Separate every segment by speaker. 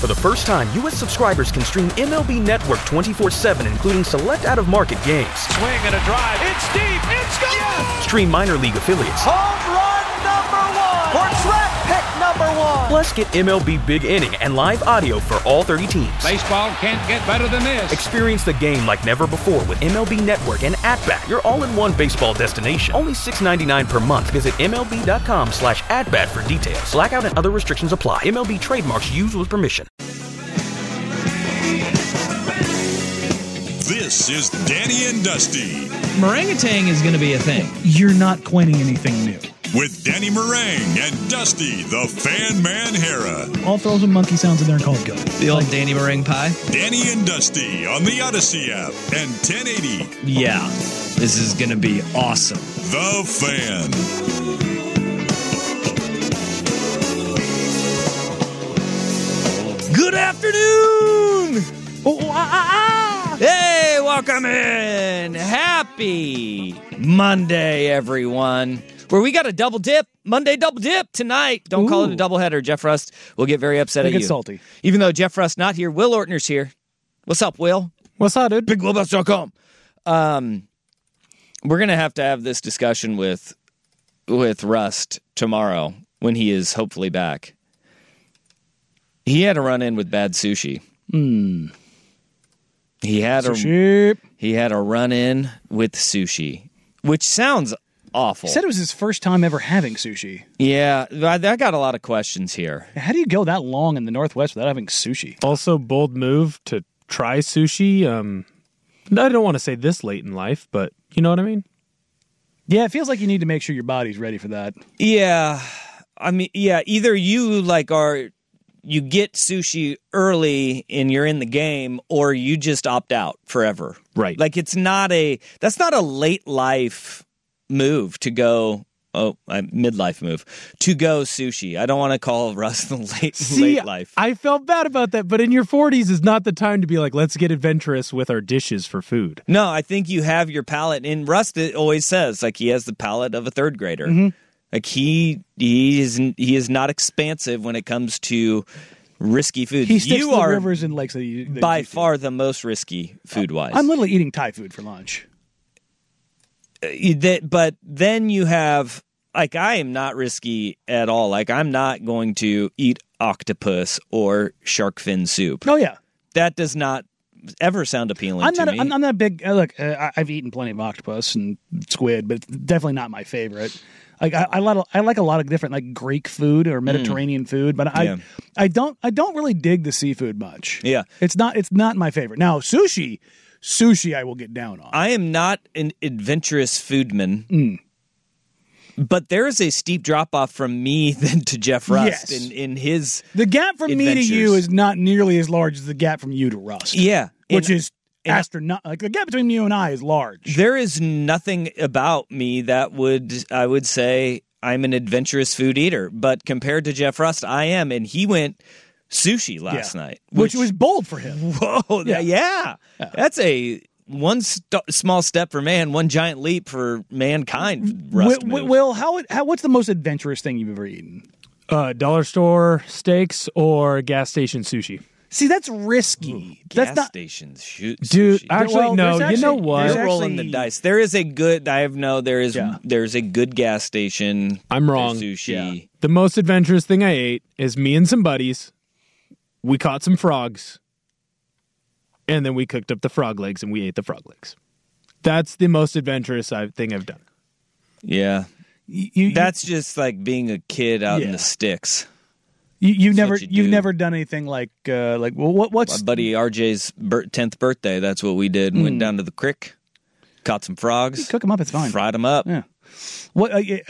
Speaker 1: For the first time, U.S. subscribers can stream MLB Network 24/7, including select out-of-market games.
Speaker 2: Swing and a drive. It's deep. It's gone. Yes!
Speaker 1: Stream minor league affiliates.
Speaker 2: Home run number 1. Or track pick number 1.
Speaker 1: Plus, get MLB Big Inning and live audio for all 30 teams.
Speaker 2: Baseball can't get better than this.
Speaker 1: Experience the game like never before with MLB Network and At-Bat, your all-in-one baseball destination. Only $6.99 per month. Visit MLB.com/atbat for details. Blackout and other restrictions apply. MLB trademarks used with permission.
Speaker 3: This is Danny and Dusty.
Speaker 4: Meringatang is going to be a thing.
Speaker 5: You're not coining anything new.
Speaker 3: With Danny Meringue and Dusty, the Fan Man Hera.
Speaker 5: I'll throw some monkey sounds in there and call it good.
Speaker 4: The old Danny Meringue pie?
Speaker 3: Danny and Dusty on the Odyssey app and 1080.
Speaker 4: Yeah, this is going to be awesome.
Speaker 3: The Fan.
Speaker 4: Good afternoon! Hey, welcome in! Happy Monday, everyone. Where we got a double dip, Monday double dip tonight. Don't call it a doubleheader. Jeff Rust will get very upset at you.
Speaker 5: Get salty.
Speaker 4: Even though Jeff Rust not here, Will Ortner's here. What's up, Will?
Speaker 5: What's up, dude?
Speaker 4: BigWillBucks.com. We're going to have this discussion with Rust tomorrow when he is hopefully back. He had a run-in with bad sushi. He had a run-in with sushi, which sounds awful.
Speaker 5: He said it was his first time ever having sushi.
Speaker 4: Yeah, I got a lot of questions here.
Speaker 5: How do you go that long in the Northwest without having sushi?
Speaker 6: Also, bold move to try sushi. I don't want to say this late in life, but you know what I mean?
Speaker 5: Yeah, it feels like you need to make sure your body's ready for that.
Speaker 4: Yeah, I mean, yeah, either you you get sushi early and you're in the game, or you just opt out forever.
Speaker 6: Right.
Speaker 4: Like that's not a late life move to go. Oh, midlife move to go sushi. I don't want to call Russ the late life.
Speaker 6: I felt bad about that, but in your 40s is not the time to be like, let's get adventurous with our dishes for food.
Speaker 4: No, I think you have your palate. And Russ always says like he has the palate of a third grader. Mm-hmm. Like he is not expansive when it comes to risky food.
Speaker 5: He sticks to the rivers and lakes.
Speaker 4: By far the most risky food-wise.
Speaker 5: I'm literally eating Thai food for lunch.
Speaker 4: But then you have, like, I am not risky at all. Like, I'm not going to eat octopus or shark fin soup.
Speaker 5: Oh, yeah.
Speaker 4: That does not ever sound appealing to me.
Speaker 5: I'm not a big, look, I've eaten plenty of octopus and squid, but it's definitely not my favorite. Like I like a lot of different like Greek food or Mediterranean food, but I don't really dig the seafood much.
Speaker 4: Yeah,
Speaker 5: it's not my favorite. Now sushi I will get down on.
Speaker 4: I am not an adventurous foodman, but there is a steep drop off from me than to Jeff Rust in his.
Speaker 5: The gap from
Speaker 4: adventures.
Speaker 5: Me to you is not nearly as large as the gap from you to Rust.
Speaker 4: Yeah,
Speaker 5: which is. Like the gap between you and I is large.
Speaker 4: There is nothing about me that I would say I'm an adventurous food eater, but compared to Jeff Rust, I am, and he went sushi last night,
Speaker 5: which was bold for him.
Speaker 4: Whoa, yeah. That's a small step for man, one giant leap for mankind.
Speaker 5: Will, what's the most adventurous thing you've ever eaten?
Speaker 6: Dollar store steaks or gas station sushi.
Speaker 5: See, that's risky.
Speaker 4: Gas stations, sushi.
Speaker 6: Dude, actually, no. You know what?
Speaker 4: You're rolling the dice. There is a good. There's a good gas station.
Speaker 6: I'm wrong.
Speaker 4: Sushi.
Speaker 6: Yeah. The most adventurous thing I ate is me and some buddies. We caught some frogs, and then we cooked up the frog legs, and we ate the frog legs. That's the most adventurous thing I've done.
Speaker 4: Yeah, that's just like being a kid out in the sticks.
Speaker 5: You've never done anything like what's
Speaker 4: my buddy RJ's 10th birthday? That's what we did. Went down to the creek, caught some frogs,
Speaker 5: you cook them up. It's fine.
Speaker 4: Fried them up.
Speaker 5: Yeah. What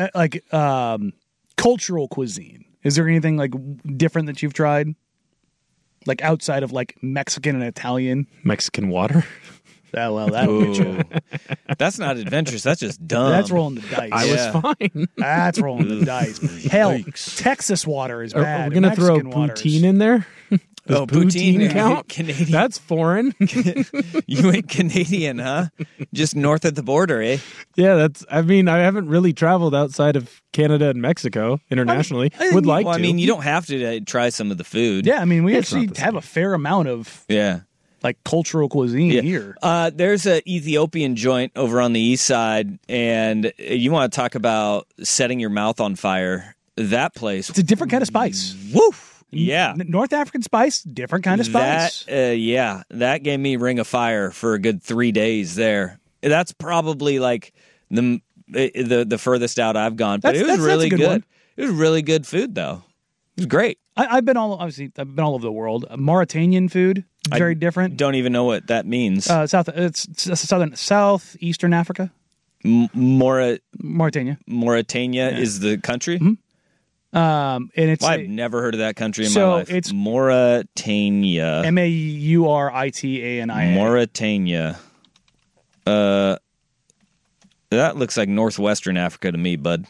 Speaker 5: cultural cuisine? Is there anything like different that you've tried, like outside of like Mexican and Italian?
Speaker 6: Mexican water.
Speaker 5: Oh, well, that'll get you.
Speaker 4: That's not adventurous. That's just dumb.
Speaker 5: That's rolling the dice.
Speaker 6: I was fine.
Speaker 5: That's rolling the dice. Hell, Texas water is bad.
Speaker 6: Are we going to throw poutine in there? Does poutine count?
Speaker 4: Canadian.
Speaker 6: That's foreign.
Speaker 4: You ain't Canadian, huh? Just north of the border, eh?
Speaker 6: Yeah, I haven't really traveled outside of Canada and Mexico internationally. Would like to.
Speaker 4: You don't have to try some of the food.
Speaker 5: Yeah, we
Speaker 6: It's
Speaker 5: actually
Speaker 6: not the
Speaker 5: have a fair amount of
Speaker 4: Yeah.
Speaker 5: like cultural cuisine here.
Speaker 4: There's an Ethiopian joint over on the east side, and you want to talk about setting your mouth on fire. That place.
Speaker 5: It's a different kind of spice.
Speaker 4: Woo! Yeah.
Speaker 5: North African spice, different kind of spice.
Speaker 4: That gave me Ring of Fire for a good 3 days there. That's probably like the furthest out I've gone, but it was really good.
Speaker 5: One.
Speaker 4: It was really good food, though. It was great.
Speaker 5: I've been all over the world. Mauritanian food, very different.
Speaker 4: Don't even know what that means.
Speaker 5: Southeastern Africa.
Speaker 4: Mauritania
Speaker 5: Yeah.
Speaker 4: is the country.
Speaker 5: Mm-hmm. And it's
Speaker 4: I've never heard of that country in my life.
Speaker 5: It's
Speaker 4: Mauritania.
Speaker 5: Mauritiania.
Speaker 4: Mauritania. That looks like northwestern Africa to me, bud.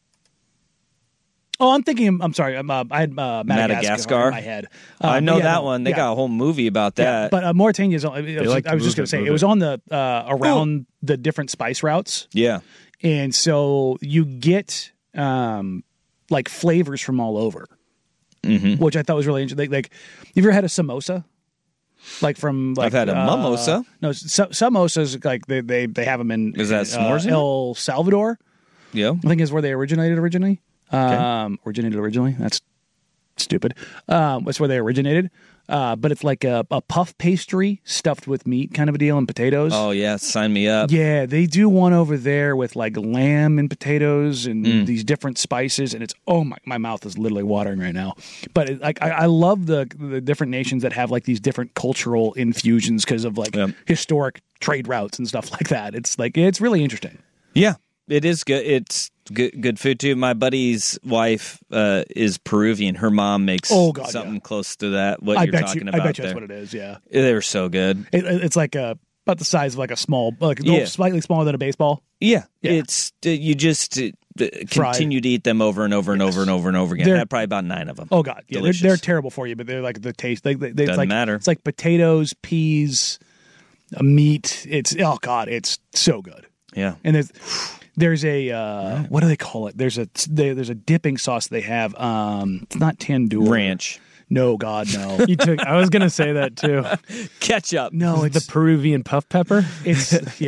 Speaker 5: Oh, I'm sorry. I had Madagascar in my head.
Speaker 4: I know that one. They got a whole movie about that.
Speaker 5: Yeah, but Mauritania is. I was just going to say it was on the around the different spice routes.
Speaker 4: Yeah,
Speaker 5: and so you get like flavors from all over, which I thought was really interesting. Like, you ever had a samosa? Like from
Speaker 4: I've had a mimosa.
Speaker 5: No, samosas like they have them in.
Speaker 4: Is that s'mores?
Speaker 5: El Salvador.
Speaker 4: Yeah,
Speaker 5: I think is where they originated originally. That's stupid. That's where they originated. But it's like a puff pastry stuffed with meat kind of a deal and potatoes.
Speaker 4: Oh, yeah. Sign me up.
Speaker 5: Yeah, they do one over there with like lamb and potatoes and these different spices. And it's, my mouth is literally watering right now. But I love the different nations that have like these different cultural infusions because of like historic trade routes and stuff like that. It's like, it's really interesting.
Speaker 4: Yeah, it is good. It's good food too. My buddy's wife is Peruvian. Her mom makes something close to that. What you're talking about?
Speaker 5: I bet you that's what it is. Yeah,
Speaker 4: they're so good.
Speaker 5: It's like about the size of like a small, slightly smaller than a baseball.
Speaker 4: Yeah. It's you just continue to eat them over and over and over and over and over again. I had probably about 9 of them.
Speaker 5: Oh God, yeah, they're terrible for you, but they're like the taste. Doesn't
Speaker 4: matter.
Speaker 5: It's like potatoes, peas, meat. It's so good.
Speaker 4: Yeah,
Speaker 5: and there's a what do they call it? There's a dipping sauce they have. It's not tandoori.
Speaker 4: Ranch.
Speaker 5: No, God, no.
Speaker 6: I was gonna say that too.
Speaker 4: Ketchup.
Speaker 5: No,
Speaker 6: it's the Peruvian puff pepper.
Speaker 5: It's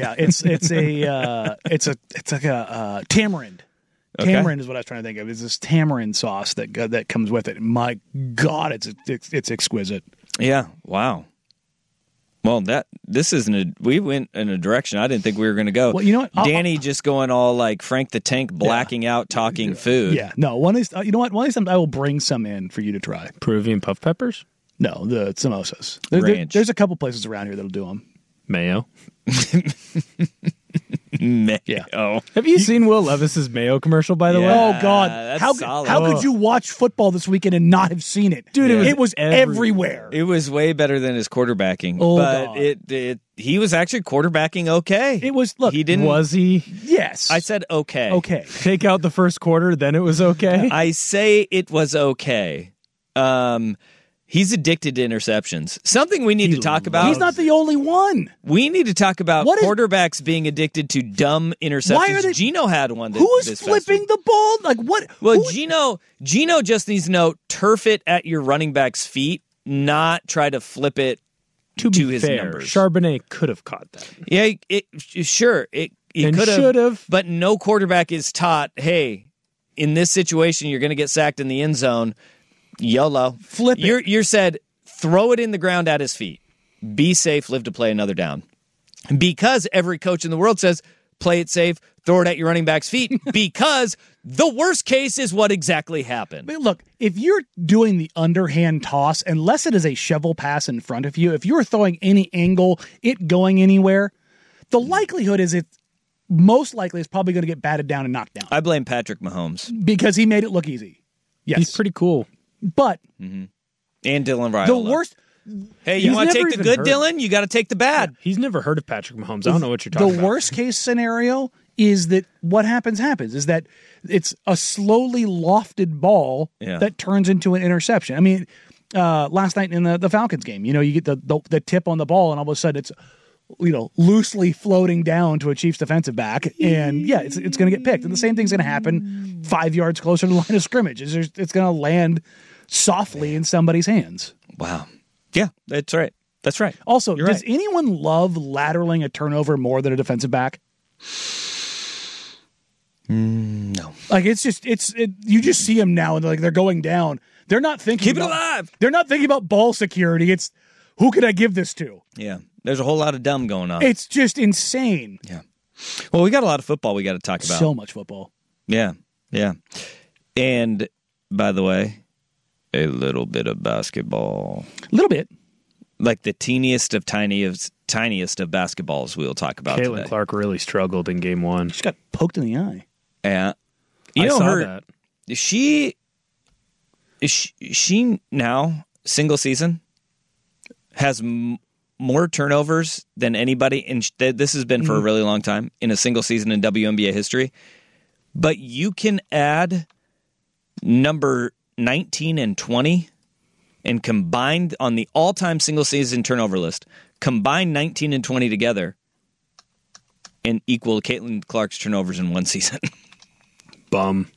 Speaker 5: like a tamarind.
Speaker 4: Okay.
Speaker 5: Tamarind is what I was trying to think of. It's this tamarind sauce that comes with it. My God, it's exquisite.
Speaker 4: Yeah. Wow. Well, we went in a direction I didn't think we were going to go.
Speaker 5: Well, you know what?
Speaker 4: Danny just going all like Frank the Tank, blacking out, talking food.
Speaker 5: Yeah, no. One of these, you know what? One of these times I will bring some in for you to try.
Speaker 6: Peruvian puff peppers?
Speaker 5: No, the samosas. There's a couple places around here that'll do them.
Speaker 6: Mayo.
Speaker 4: Mayo.
Speaker 5: Yeah.
Speaker 6: Have you seen Will Levis's Mayo commercial, by the way?
Speaker 5: Oh, God.
Speaker 4: That's
Speaker 5: how could you watch football this weekend and not have seen it?
Speaker 6: Dude,
Speaker 5: it was everywhere.
Speaker 4: It was way better than his quarterbacking.
Speaker 5: Oh,
Speaker 4: but
Speaker 5: God.
Speaker 4: He was actually quarterbacking okay.
Speaker 5: It was, look.
Speaker 4: He didn't.
Speaker 6: Was he?
Speaker 5: Yes.
Speaker 4: I said okay.
Speaker 5: Okay.
Speaker 6: Take out the first quarter, then it was okay?
Speaker 4: I say it was okay. He's addicted to interceptions. Something we need to talk about.
Speaker 5: He's not the only one.
Speaker 4: We need to talk about quarterbacks being addicted to dumb interceptions.
Speaker 5: Why are they?
Speaker 4: Gino had one.
Speaker 5: Who's flipping the ball? Like what?
Speaker 4: Well, Gino just needs to know, turf it at your running back's feet, not try to flip it to his numbers.
Speaker 6: Charbonnet could have caught that.
Speaker 4: Yeah, sure. He could have. But no quarterback is taught, hey, in this situation, you're going to get sacked in the end zone. YOLO.
Speaker 5: Flip it.
Speaker 4: You're said, throw it in the ground at his feet. Be safe, live to play another down. Because every coach in the world says, play it safe, throw it at your running back's feet. Because the worst case is what exactly happened.
Speaker 5: But look, if you're doing the underhand toss, unless it is a shovel pass in front of you, if you're throwing any angle, it going anywhere, the likelihood is most likely is probably going to get batted down and knocked down.
Speaker 4: I blame Patrick Mahomes.
Speaker 5: Because he made it look easy. Yes.
Speaker 6: He's pretty cool.
Speaker 5: But
Speaker 4: and Dylan Raiola.
Speaker 5: The worst.
Speaker 4: Hey, you want to take the good, Dylan? You got to take the bad.
Speaker 6: Yeah, he's never heard of Patrick Mahomes. I don't know what you're talking about.
Speaker 5: The worst case scenario is that what happens is that it's a slowly lofted ball that turns into an interception. I mean, last night in the Falcons game. You get the tip on the ball, and all of a sudden it's loosely floating down to a Chiefs defensive back, and it's going to get picked. And the same thing's going to happen 5 yards closer to the line of scrimmage. It's going to land softly in somebody's hands.
Speaker 4: Wow. Yeah, that's right. That's right.
Speaker 5: Also, does anyone love lateraling a turnover more than a defensive back?
Speaker 4: No.
Speaker 5: Like you just see them now, and they're going down. They're not thinking
Speaker 4: keep it alive.
Speaker 5: They're not thinking about ball security. It's who could I give this to?
Speaker 4: Yeah. There's a whole lot of dumb going on.
Speaker 5: It's just insane.
Speaker 4: Yeah. Well, we got a lot of football we got to talk about.
Speaker 5: So much football.
Speaker 4: Yeah. Yeah. And by the way, a little bit of basketball.
Speaker 5: A little bit.
Speaker 4: Like the teeniest of tiniest of basketballs we'll talk about
Speaker 6: Caitlin
Speaker 4: today.
Speaker 6: Clark really struggled in game 1.
Speaker 5: She got poked in the eye.
Speaker 4: Yeah.
Speaker 6: I saw that.
Speaker 4: She now, single season, has more turnovers than anybody, and this has been for a really long time, in a single season in WNBA history. But you can add number 19 and 20, and combined on the all-time single season turnover list, combine 19 and 20 together and equal Caitlin Clark's turnovers in one season.
Speaker 6: Bum.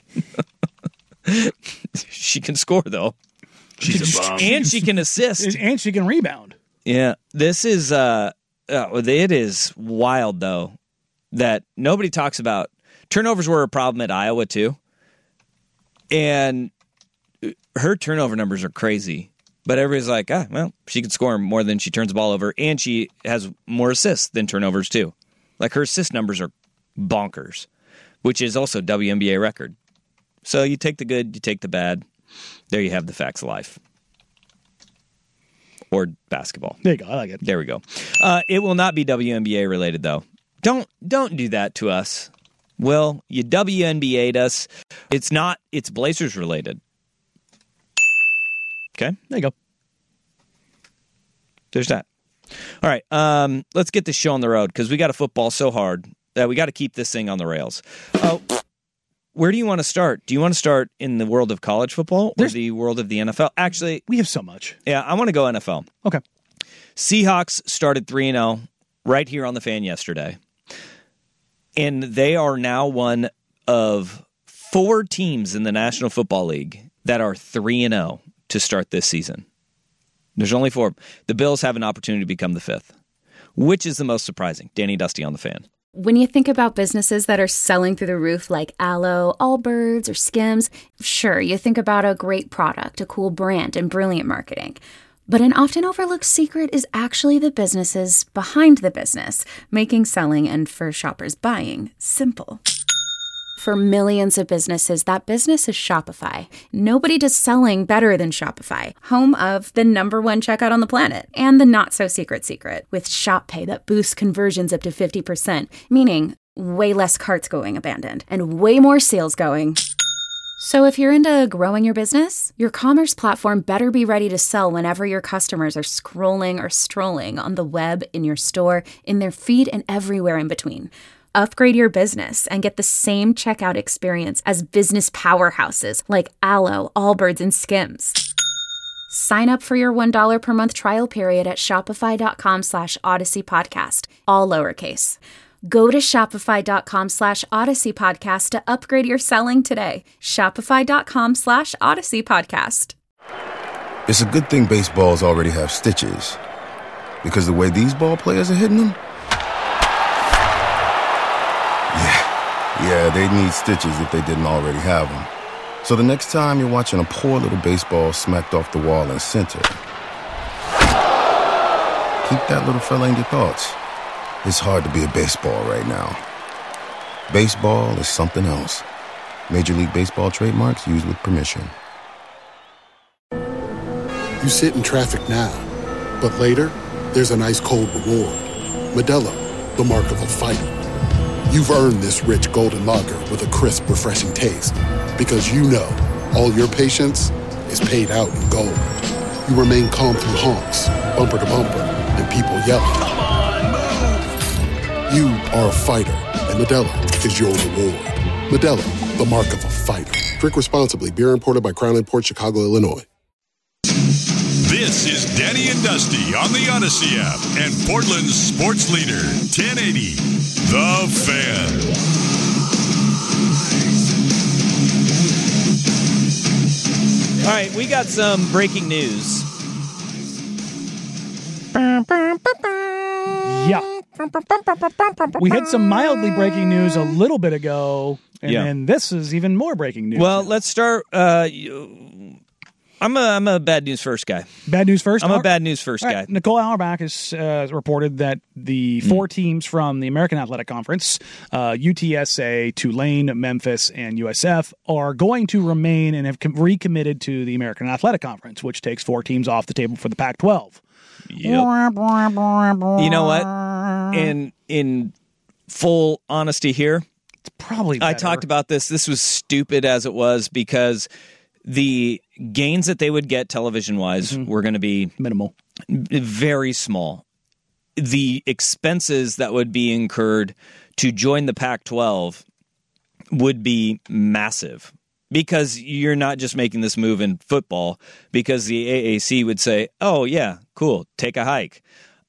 Speaker 4: She can score, though.
Speaker 6: She's a bum.
Speaker 4: And she can assist.
Speaker 5: And she can rebound.
Speaker 4: Yeah. This is, it is wild, though, that nobody talks about. Turnovers were a problem at Iowa, too. And her turnover numbers are crazy. But everybody's like, she can score more than she turns the ball over. And she has more assists than turnovers, too. Like, her assist numbers are bonkers, which is also WNBA record. So you take the good, you take the bad. There you have the facts of life. Or basketball.
Speaker 5: There you go. I like it.
Speaker 4: There we go. It will not be WNBA related, though. Don't do that to us. Will, you WNBA'd us. It's not. It's Blazers related. Okay?
Speaker 5: There you go.
Speaker 4: There's that. All right. Let's get this show on the road, because we got to football so hard that we got to keep this thing on the rails. Where do you want to start? Do you want to start in the world of college football or the world of the NFL? Actually,
Speaker 5: we have so much.
Speaker 4: Yeah, I want to go NFL.
Speaker 5: Okay.
Speaker 4: Seahawks started 3-0 right here on the Fan yesterday. And they are now one of 4 teams in the National Football League that are 3-0 to start this season. There's only 4. The Bills have an opportunity to become the 5th. Which is the most surprising? Danny Dusty on the Fan.
Speaker 7: When you think about businesses that are selling through the roof like Aloe, Allbirds, or Skims, sure, you think about a great product, a cool brand, and brilliant marketing. But an often overlooked secret is actually the businesses behind the business, making selling and, for shoppers, buying simple. For millions of businesses, that business is Shopify. Nobody does selling better than Shopify, home of the #1 checkout on the planet, and the not-so-secret secret, with Shop Pay that boosts conversions up to 50%, meaning way less carts going abandoned, and way more sales going. So if you're into growing your business, your commerce platform better be ready to sell whenever your customers are scrolling or strolling on the web, in your store, in their feed, and everywhere in between. Upgrade your business and get the same checkout experience as business powerhouses like Aloe, Allbirds, and Skims. Sign up for your $1 per month trial period at shopify.com/Odyssey Podcast, all lowercase. Go to shopify.com/Odyssey Podcast to upgrade your selling today. Shopify.com/Odyssey Podcast.
Speaker 8: It's a good thing baseballs already have stitches, because the way these ball players are hitting them, yeah, they need stitches if they didn't already have them. So the next time you're watching a poor little baseball smacked off the wall in center, keep that little fella in your thoughts. It's hard to be a baseball right now. Baseball is something else. Major League Baseball trademarks used with permission.
Speaker 9: You sit in traffic now, but later, there's an ice-cold reward. Modelo, the mark of a fighter. You've earned this rich golden lager with a crisp, refreshing taste. Because you know, all your patience is paid out in gold. You remain calm through honks, bumper to bumper, and people yelling. Come on, move! You are a fighter, and Modelo is your reward. Modelo, the mark of a fighter. Drink responsibly. Beer imported by Crown Imports, Chicago, Illinois.
Speaker 3: Danny and Dusty on the Odyssey app and Portland's sports leader, 1080, The Fan.
Speaker 4: All right, we got some breaking news.
Speaker 5: Yeah. We had some mildly breaking news a little bit ago, and then this is even more breaking news.
Speaker 4: Well, let's start. I'm a bad news first guy.
Speaker 5: Bad news first?
Speaker 4: I'm a bad news first guy.
Speaker 5: Right. Nicole Auerbach has reported that the 4 teams from the American Athletic Conference, UTSA, Tulane, Memphis, and USF, are going to remain and have recommitted to the American Athletic Conference, which takes 4 teams off the table for the Pac-12.
Speaker 4: Yep. You know what? In full honesty here,
Speaker 5: it's probably better.
Speaker 4: I talked about this. This was stupid as it was because the gains that they would get television-wise were going to be
Speaker 5: minimal,
Speaker 4: very small. The expenses that would be incurred to join the Pac-12 would be massive because you're not just making this move in football because the AAC would say, oh, yeah, cool, take a hike.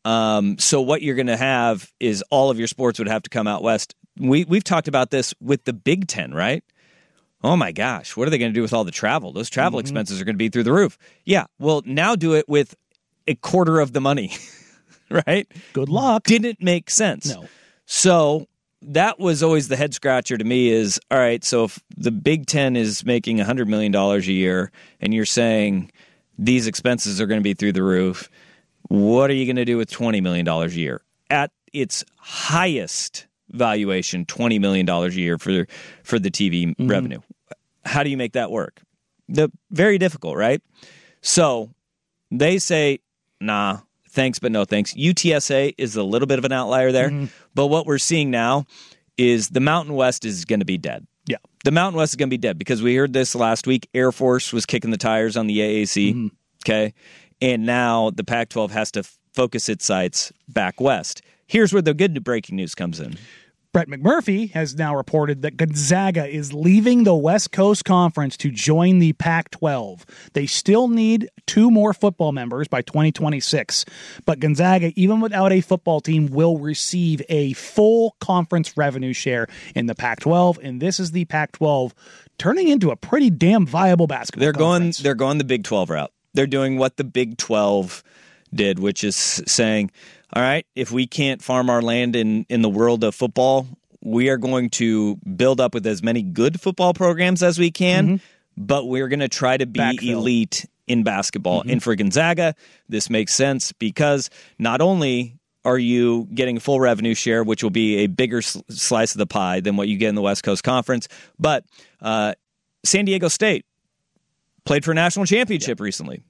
Speaker 4: So what you're going to have is all of your sports would have to come out west. We've talked about this with the Big Ten, right? Oh, my gosh, what are they going to do with all the travel? Those travel expenses are going to be through the roof. Yeah, well, now do it with a quarter of the money, right?
Speaker 5: Good luck.
Speaker 4: Didn't make sense.
Speaker 5: No.
Speaker 4: So that was always the head scratcher to me is, all right, so if the Big Ten is making $100 million a year and you're saying these expenses are going to be through the roof, what are you going to do with $20 million a year? At its highest valuation, $20 million a year for the TV revenue. How do you make that work? Very difficult, right? So they say, nah, thanks, but no thanks. UTSA is a little bit of an outlier there. But what we're seeing now is the Mountain West is going to be dead.
Speaker 5: Yeah.
Speaker 4: The Mountain West is going to be dead because we heard this last week. Air Force was kicking the tires on the AAC. Okay. And now the Pac-12 has to focus its sights back west. Here's where the good breaking news comes in.
Speaker 5: Brett McMurphy has now reported that Gonzaga is leaving the West Coast Conference to join the Pac-12. They still need 2 more football members by 2026, but Gonzaga, even without a football team, will receive a full conference revenue share in the Pac-12, and this is the Pac-12 turning into a pretty damn viable basketball conference.
Speaker 4: They're going the Big 12 route. They're doing what the Big 12 did, which is saying, all right, if we can't farm our land in the world of football, we are going to build up with as many good football programs as we can, but we're going to try to be elite in basketball. And for Gonzaga, this makes sense because not only are you getting full revenue share, which will be a bigger slice of the pie than what you get in the West Coast Conference, but San Diego State played for a national championship recently.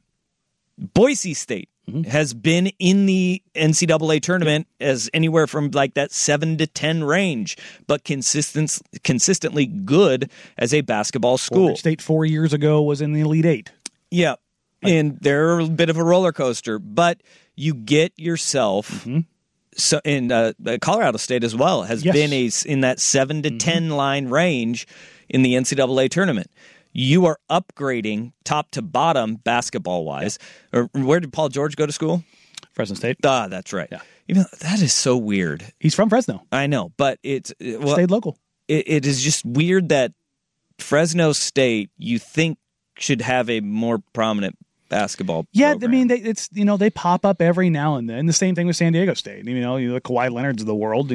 Speaker 4: Boise State has been in the NCAA tournament as anywhere from like that 7 to 10 range, but consistently good as a basketball school.
Speaker 5: Oregon State 4 years ago was in the Elite 8.
Speaker 4: Yeah, and they're a bit of a roller coaster, but you get yourself. So in Colorado State as well has been in that 7 to 10 line range in the NCAA tournament. You are upgrading top to bottom basketball-wise. Where did Paul George go to school?
Speaker 5: Fresno State.
Speaker 4: Ah, that's right. Yeah. Even that is so weird.
Speaker 5: He's from Fresno.
Speaker 4: I know, but
Speaker 5: stayed local.
Speaker 4: It is just weird that Fresno State, you think, should have a more prominent basketball program.
Speaker 5: I mean, they pop up every now and then. The same thing with San Diego State. The Kawhi Leonards of the world.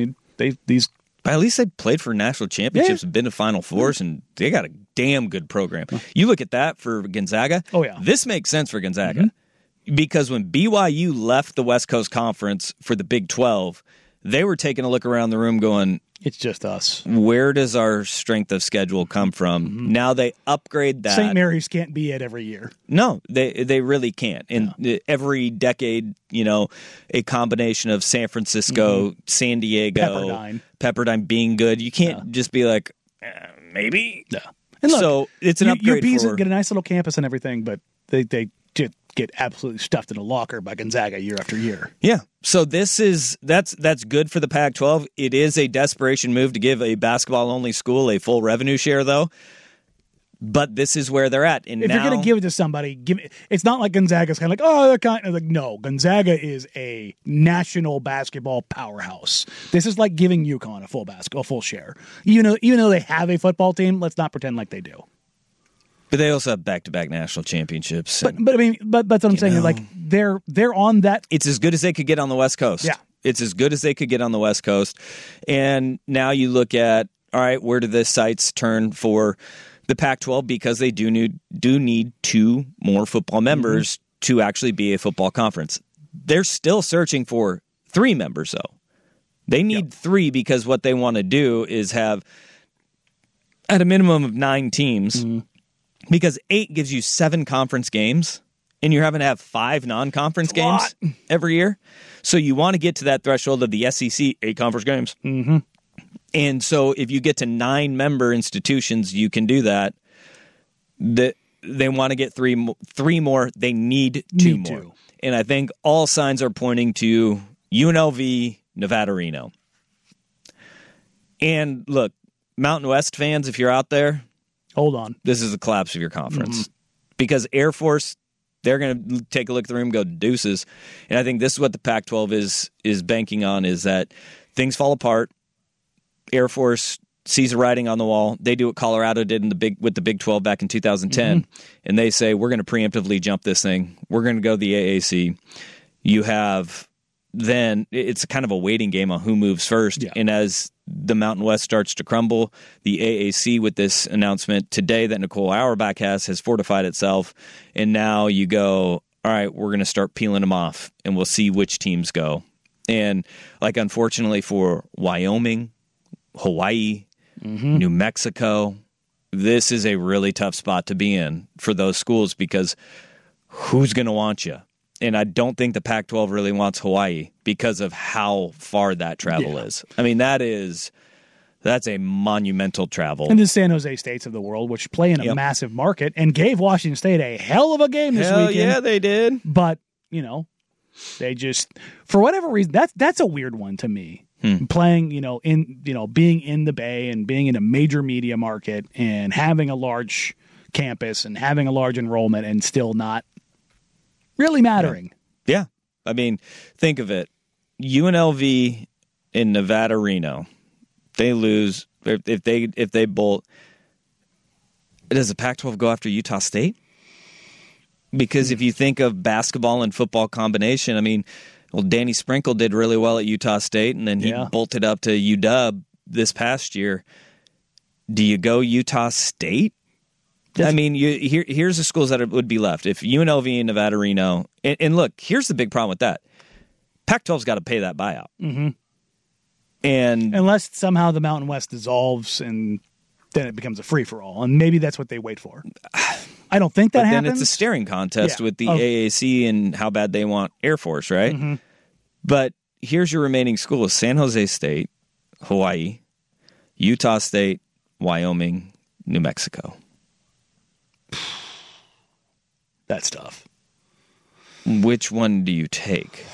Speaker 4: At least they played for national championships and been to Final Fours, and they got a damn good program. You look at that for Gonzaga.
Speaker 5: Oh, yeah.
Speaker 4: This makes sense for Gonzaga because when BYU left the West Coast Conference for the Big 12, they were taking a look around the room going,
Speaker 5: it's just us.
Speaker 4: Where does our strength of schedule come from? Now they upgrade that.
Speaker 5: St. Mary's can't be it every year.
Speaker 4: No, they really can't. And every decade, a combination of San Francisco, San Diego, Pepperdine being good. You can't just be like, maybe.
Speaker 5: No. And look,
Speaker 4: so it's an upgrade.
Speaker 5: UPs get a nice little campus and everything, but they just get absolutely stuffed in a locker by Gonzaga year after year.
Speaker 4: Yeah. So that's good for the Pac-12. It is a desperation move to give a basketball-only school a full revenue share, though. But this is where they're at. And
Speaker 5: if
Speaker 4: now,
Speaker 5: you're going to give it to somebody, it's not like Gonzaga's kind of like, oh, they're kind of like, no, Gonzaga is a national basketball powerhouse. This is like giving UConn a full share. Even though they have a football team, let's not pretend like they do.
Speaker 4: But they also have back-to-back national championships.
Speaker 5: But I mean, but that's what I'm saying. Like they're on that.
Speaker 4: It's as good as they could get on the West Coast.
Speaker 5: Yeah.
Speaker 4: It's as good as they could get on the West Coast. And now you look at, all right, where do the sights turn for the Pac-12? Because they do need 2 more football members to actually be a football conference. They're still searching for 3 members, though. They need 3 because what they want to do is have at a minimum of 9 teams. Because 8 gives you 7 conference games, and you're having to have 5 non-conference games every year. So you want to get to that threshold of the SEC 8 conference games.
Speaker 5: Mm-hmm.
Speaker 4: And so if you get to 9 member institutions, you can do that. They want to get 3 more. They need 2 more.
Speaker 5: 2.
Speaker 4: And I think all signs are pointing to UNLV, Nevada, Reno. And look, Mountain West fans, if you're out there,
Speaker 5: hold on.
Speaker 4: This is the collapse of your conference. Because Air Force, they're going to take a look at the room and go deuces. And I think this is what the Pac-12 is banking on, is that things fall apart. Air Force sees the writing on the wall. They do what Colorado did with the Big 12 back in 2010. And they say, we're going to preemptively jump this thing. We're going to go the AAC. You have then, it's kind of a waiting game on who moves first. Yeah. And as the Mountain West starts to crumble, the AAC with this announcement today that Nicole Auerbach has fortified itself. And now you go, all right, we're going to start peeling them off, and we'll see which teams go. And like, unfortunately for Wyoming, Hawaii, New Mexico, this is a really tough spot to be in for those schools, because who's going to want you? And I don't think the Pac-12 really wants Hawaii because of how far that travel is. I mean, that's a monumental travel.
Speaker 5: And the San Jose States of the world, which play in a massive market and gave Washington State a hell of a game this weekend.
Speaker 4: Yeah, they did.
Speaker 5: But, they just, for whatever reason, that's a weird one to me. Playing, being in the Bay and being in a major media market and having a large campus and having a large enrollment and still not really mattering.
Speaker 4: Yeah. I mean, think of it. UNLV in Nevada, Reno, they lose. If they bolt, does the Pac-12 go after Utah State? Because if you think of basketball and football combination, I mean, well, Danny Sprinkle did really well at Utah State, and then he bolted up to UW this past year. Do you go Utah State? I mean, here's the schools that would be left. If UNLV and Nevada, Reno, and look, here's the big problem with that. Pac-12's got to pay that buyout. And
Speaker 5: unless somehow the Mountain West dissolves and then it becomes a free-for-all, and maybe that's what they wait for. I don't think that happens.
Speaker 4: Then it's a staring contest with the AAC and how bad they want Air Force, right? But here's your remaining schools: San Jose State, Hawaii, Utah State, Wyoming, New Mexico.
Speaker 5: That's tough.
Speaker 4: Which one do you take?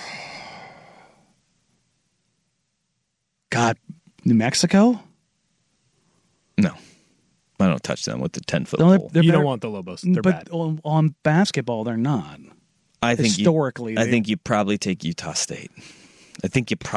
Speaker 5: God, New Mexico?
Speaker 4: No. I don't touch them with the 10-foot pole.
Speaker 6: You don't want the Lobos. They're bad.
Speaker 5: On basketball, they're not.
Speaker 4: I think
Speaker 5: historically,
Speaker 4: I think you probably take Utah State. I think it's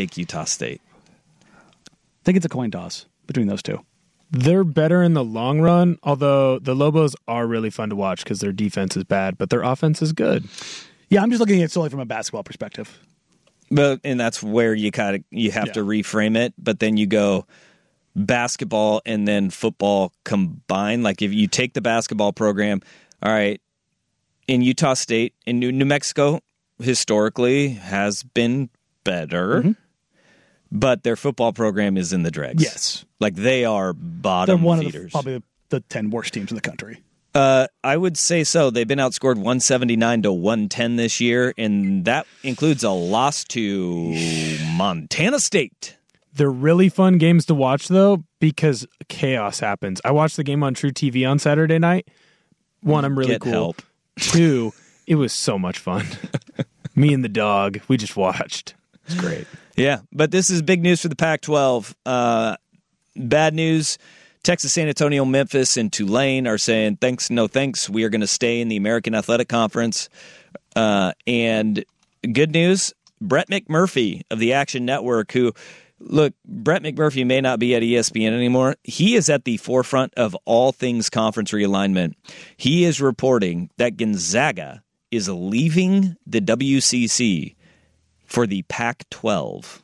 Speaker 5: a coin toss between those two.
Speaker 6: They're better in the long run, although the Lobos are really fun to watch because their defense is bad, but their offense is good.
Speaker 5: Yeah, I'm just looking at it solely from a basketball perspective.
Speaker 4: And that's where you have to reframe it, but then you go basketball and then football combined. Like if you take the basketball program, all right, in Utah State, in New Mexico, historically has been better, but their football program is in the dregs.
Speaker 5: Yes.
Speaker 4: Like they are bottom
Speaker 5: They're one
Speaker 4: feeders.
Speaker 5: Of probably the 10 worst teams in the country.
Speaker 4: I would say so. They've been outscored 179 to 110 this year, and that includes a loss to Montana State.
Speaker 6: They're really fun games to watch, though, because chaos happens. I watched the game on True TV on Saturday night. One, I'm really
Speaker 4: Get
Speaker 6: cool.
Speaker 4: help.
Speaker 6: Two, it was so much fun. Me and the dog, we just watched. It's great.
Speaker 4: Yeah, but this is big news for the Pac-12. Bad news Texas, San Antonio, Memphis, and Tulane are saying, thanks, no thanks. We are going to stay in the American Athletic Conference. And good news, Brett McMurphy of the Action Network, who, look, Brett McMurphy may not be at ESPN anymore. He is at the forefront of all things conference realignment. He is reporting that Gonzaga is leaving the WCC for the Pac-12.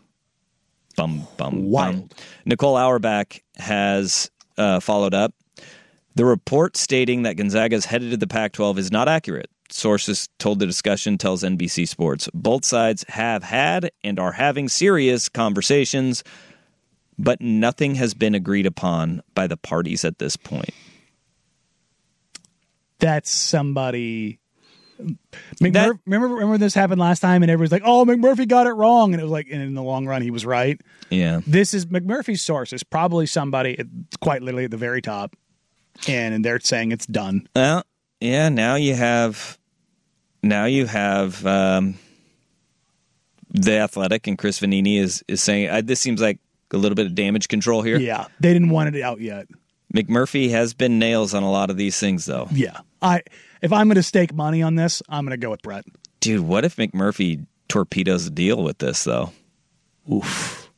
Speaker 5: Wild.
Speaker 4: Nicole Auerbach has followed up. The report stating that Gonzaga is headed to the Pac-12 is not accurate. Sources told the discussion tells NBC Sports. Both sides have had and are having serious conversations, but nothing has been agreed upon by the parties at this point.
Speaker 5: That's somebody... Remember this happened last time, and everyone's like, "Oh, McMurphy got it wrong," and it was like, and in the long run, he was right.
Speaker 4: Yeah,
Speaker 5: this is McMurphy's source is probably somebody quite literally at the very top, and they're saying it's done.
Speaker 4: Well, yeah. Now you have the Athletic, and Chris Vanini is saying this seems like a little bit of damage control here.
Speaker 5: Yeah, they didn't want it out yet.
Speaker 4: McMurphy has been nails on a lot of these things, though.
Speaker 5: Yeah, if I'm going to stake money on this, I'm going to go with Brett.
Speaker 4: Dude, what if McMurphy torpedoes the deal with this, though?
Speaker 5: Oof.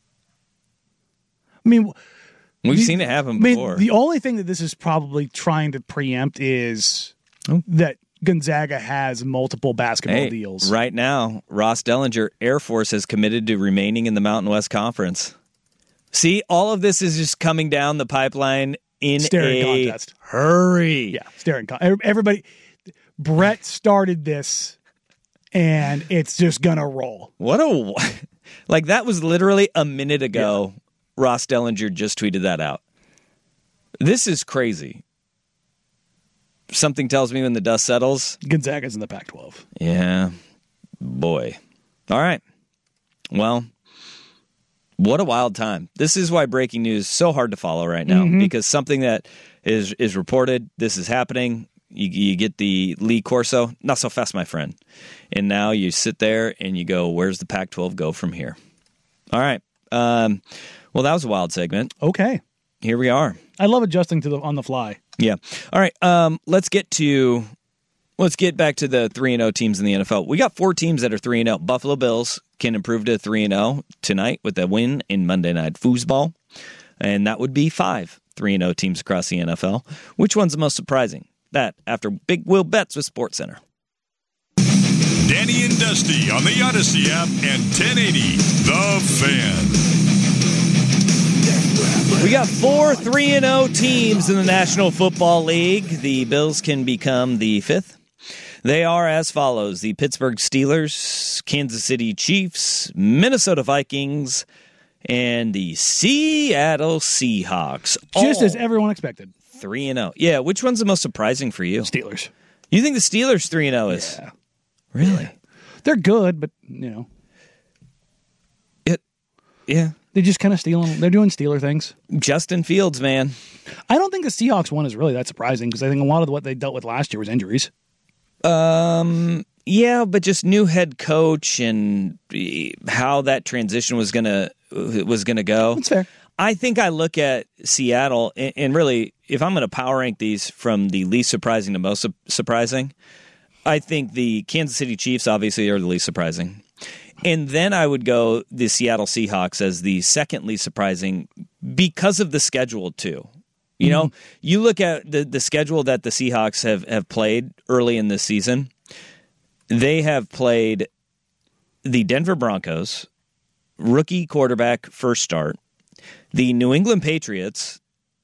Speaker 5: I mean,
Speaker 4: we've seen it happen before.
Speaker 5: The only thing that this is probably trying to preempt is that Gonzaga has multiple basketball deals.
Speaker 4: Right now, Ross Dellinger, Air Force, has committed to remaining in the Mountain West Conference. See, all of this is just coming down the pipeline in
Speaker 5: staring
Speaker 4: a
Speaker 5: contest.
Speaker 4: Hurry.
Speaker 5: Yeah, staring contest. Everybody, Brett started this, and it's just going to roll.
Speaker 4: Like, that was literally a minute ago. Yeah. Ross Dellinger just tweeted that out. This is crazy. Something tells me when the dust settles,
Speaker 5: Gonzaga's in the Pac-12.
Speaker 4: Yeah. Boy. All right. Well, what a wild time. This is why breaking news is so hard to follow right now, because something that is reported, this is happening. You get the Lee Corso, not so fast, my friend. And now you sit there and you go, where's the Pac-12 go from here? All right. Well, that was a wild segment.
Speaker 5: Okay.
Speaker 4: Here we are.
Speaker 5: I love adjusting to on the fly.
Speaker 4: Yeah. All right. Let's get back to the 3-0 teams in the NFL. We got 4 teams that are 3-0. Buffalo Bills can improve to 3-0 tonight with a win in Monday Night Foosball. And that would be 5 3-0 teams across the NFL. Which one's the most surprising? That after Big Will Betts with SportsCenter.
Speaker 3: Danny and Dusty on the Odyssey app and 1080 The Fan.
Speaker 4: We got 4 3-0 teams in the National Football League. The Bills can become the 5th. They are as follows: the Pittsburgh Steelers, Kansas City Chiefs, Minnesota Vikings, and the Seattle Seahawks.
Speaker 5: Just as everyone expected.
Speaker 4: 3-0. Yeah, which one's the most surprising for you?
Speaker 5: Steelers.
Speaker 4: You think the Steelers 3-0 is?
Speaker 5: Yeah.
Speaker 4: Really?
Speaker 5: They're good, but,
Speaker 4: Yeah.
Speaker 5: They're just kind of stealing. They're doing Steeler things.
Speaker 4: Justin Fields, man.
Speaker 5: I don't think the Seahawks one is really that surprising because I think a lot of what they dealt with last year was injuries.
Speaker 4: Yeah, but just new head coach and how that transition was gonna go.
Speaker 5: That's fair.
Speaker 4: I think I look at Seattle and really, if I'm going to power rank these from the least surprising to most surprising, I think the Kansas City Chiefs obviously are the least surprising. And then I would go the Seattle Seahawks as the second least surprising because of the schedule, too. You know, you look at the schedule that the Seahawks have played early in this season. They have played the Denver Broncos, rookie quarterback first start, the New England Patriots,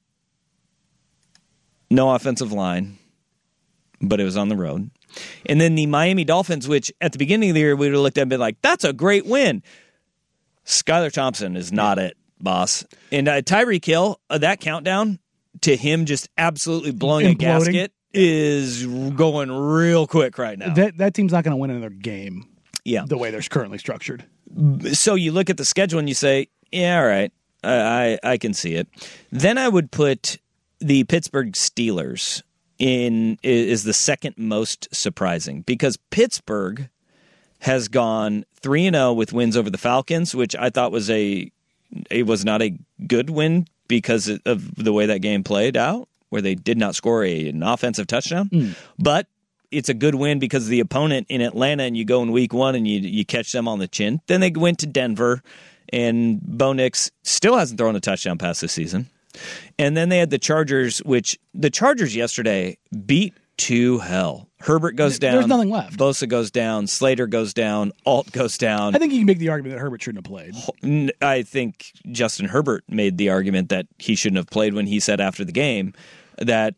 Speaker 4: no offensive line, but it was on the road. And then the Miami Dolphins, which at the beginning of the year we would have looked at and been like, that's a great win. Skylar Thompson is not it, boss. And Tyreek Hill, that countdown to him just absolutely blowing a gasket is going real quick right now.
Speaker 5: That team's not going to win another game.
Speaker 4: Yeah,
Speaker 5: the way they're currently structured.
Speaker 4: So you look at the schedule and you say, yeah, all right, I can see it. Then I would put the Pittsburgh Steelers is the second most surprising because Pittsburgh has gone 3-0 with wins over the Falcons, which I thought was not a good win because of the way that game played out, where they did not score an offensive touchdown. But it's a good win because of the opponent in Atlanta, and you go in week 1 and you catch them on the chin. Then they went to Denver, and Bo Nix still hasn't thrown a touchdown pass this season. And then they had the Chargers, which the Chargers yesterday beat to hell. Herbert goes down.
Speaker 5: There's nothing left.
Speaker 4: Bosa goes down. Slater goes down. Alt goes down.
Speaker 5: I think you can make the argument that Herbert shouldn't have played.
Speaker 4: I think Justin Herbert made the argument that he shouldn't have played when he said after the game that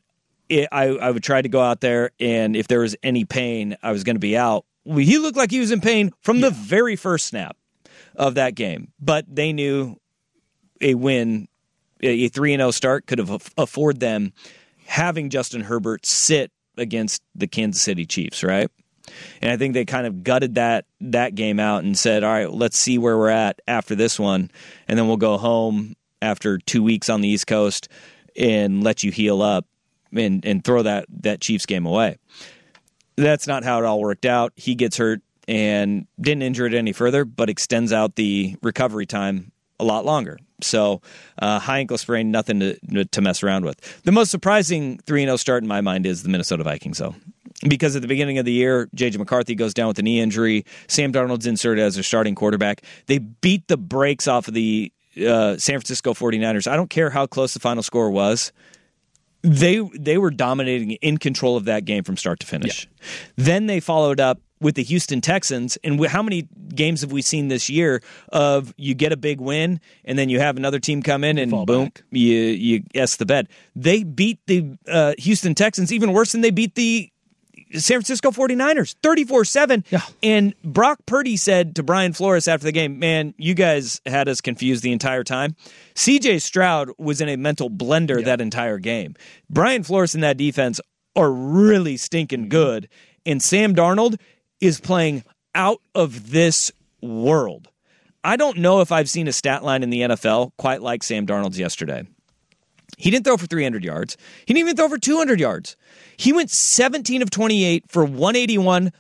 Speaker 4: I would try to go out there, and if there was any pain, I was going to be out. He looked like he was in pain from the very first snap of that game. But they knew a win, a 3-0 start could have afforded them having Justin Herbert sit against the Kansas City Chiefs, right? And I think they kind of gutted that game out and said, all right, let's see where we're at after this one, and then we'll go home after 2 weeks on the East Coast and let you heal up and throw that Chiefs game away. That's not how it all worked out. He gets hurt and didn't injure it any further, but extends out the recovery time a lot longer. So high ankle sprain, nothing to mess around with. The most surprising 3-0 start in my mind is the Minnesota Vikings, though. Because at the beginning of the year, J.J. McCarthy goes down with a knee injury. Sam Darnold's inserted as their starting quarterback. They beat the brakes off of the San Francisco 49ers. I don't care how close the final score was. They were dominating, in control of that game from start to finish. Yeah. Then they followed up with the Houston Texans, and how many games have we seen this year of you get a big win, and then you have another team come in, and boom, you S the bed. They beat the Houston Texans even worse than they beat the San Francisco 49ers, 34-7. Yeah. And Brock Purdy said to Brian Flores after the game, man, you guys had us confused the entire time. C.J. Stroud was in a mental blender that entire game. Brian Flores and that defense are really stinking good, and Sam Darnold is playing out of this world. I don't know if I've seen a stat line in the NFL quite like Sam Darnold's yesterday. He didn't throw for 300 yards. He didn't even throw for 200 yards. He went 17 of 28 for 181,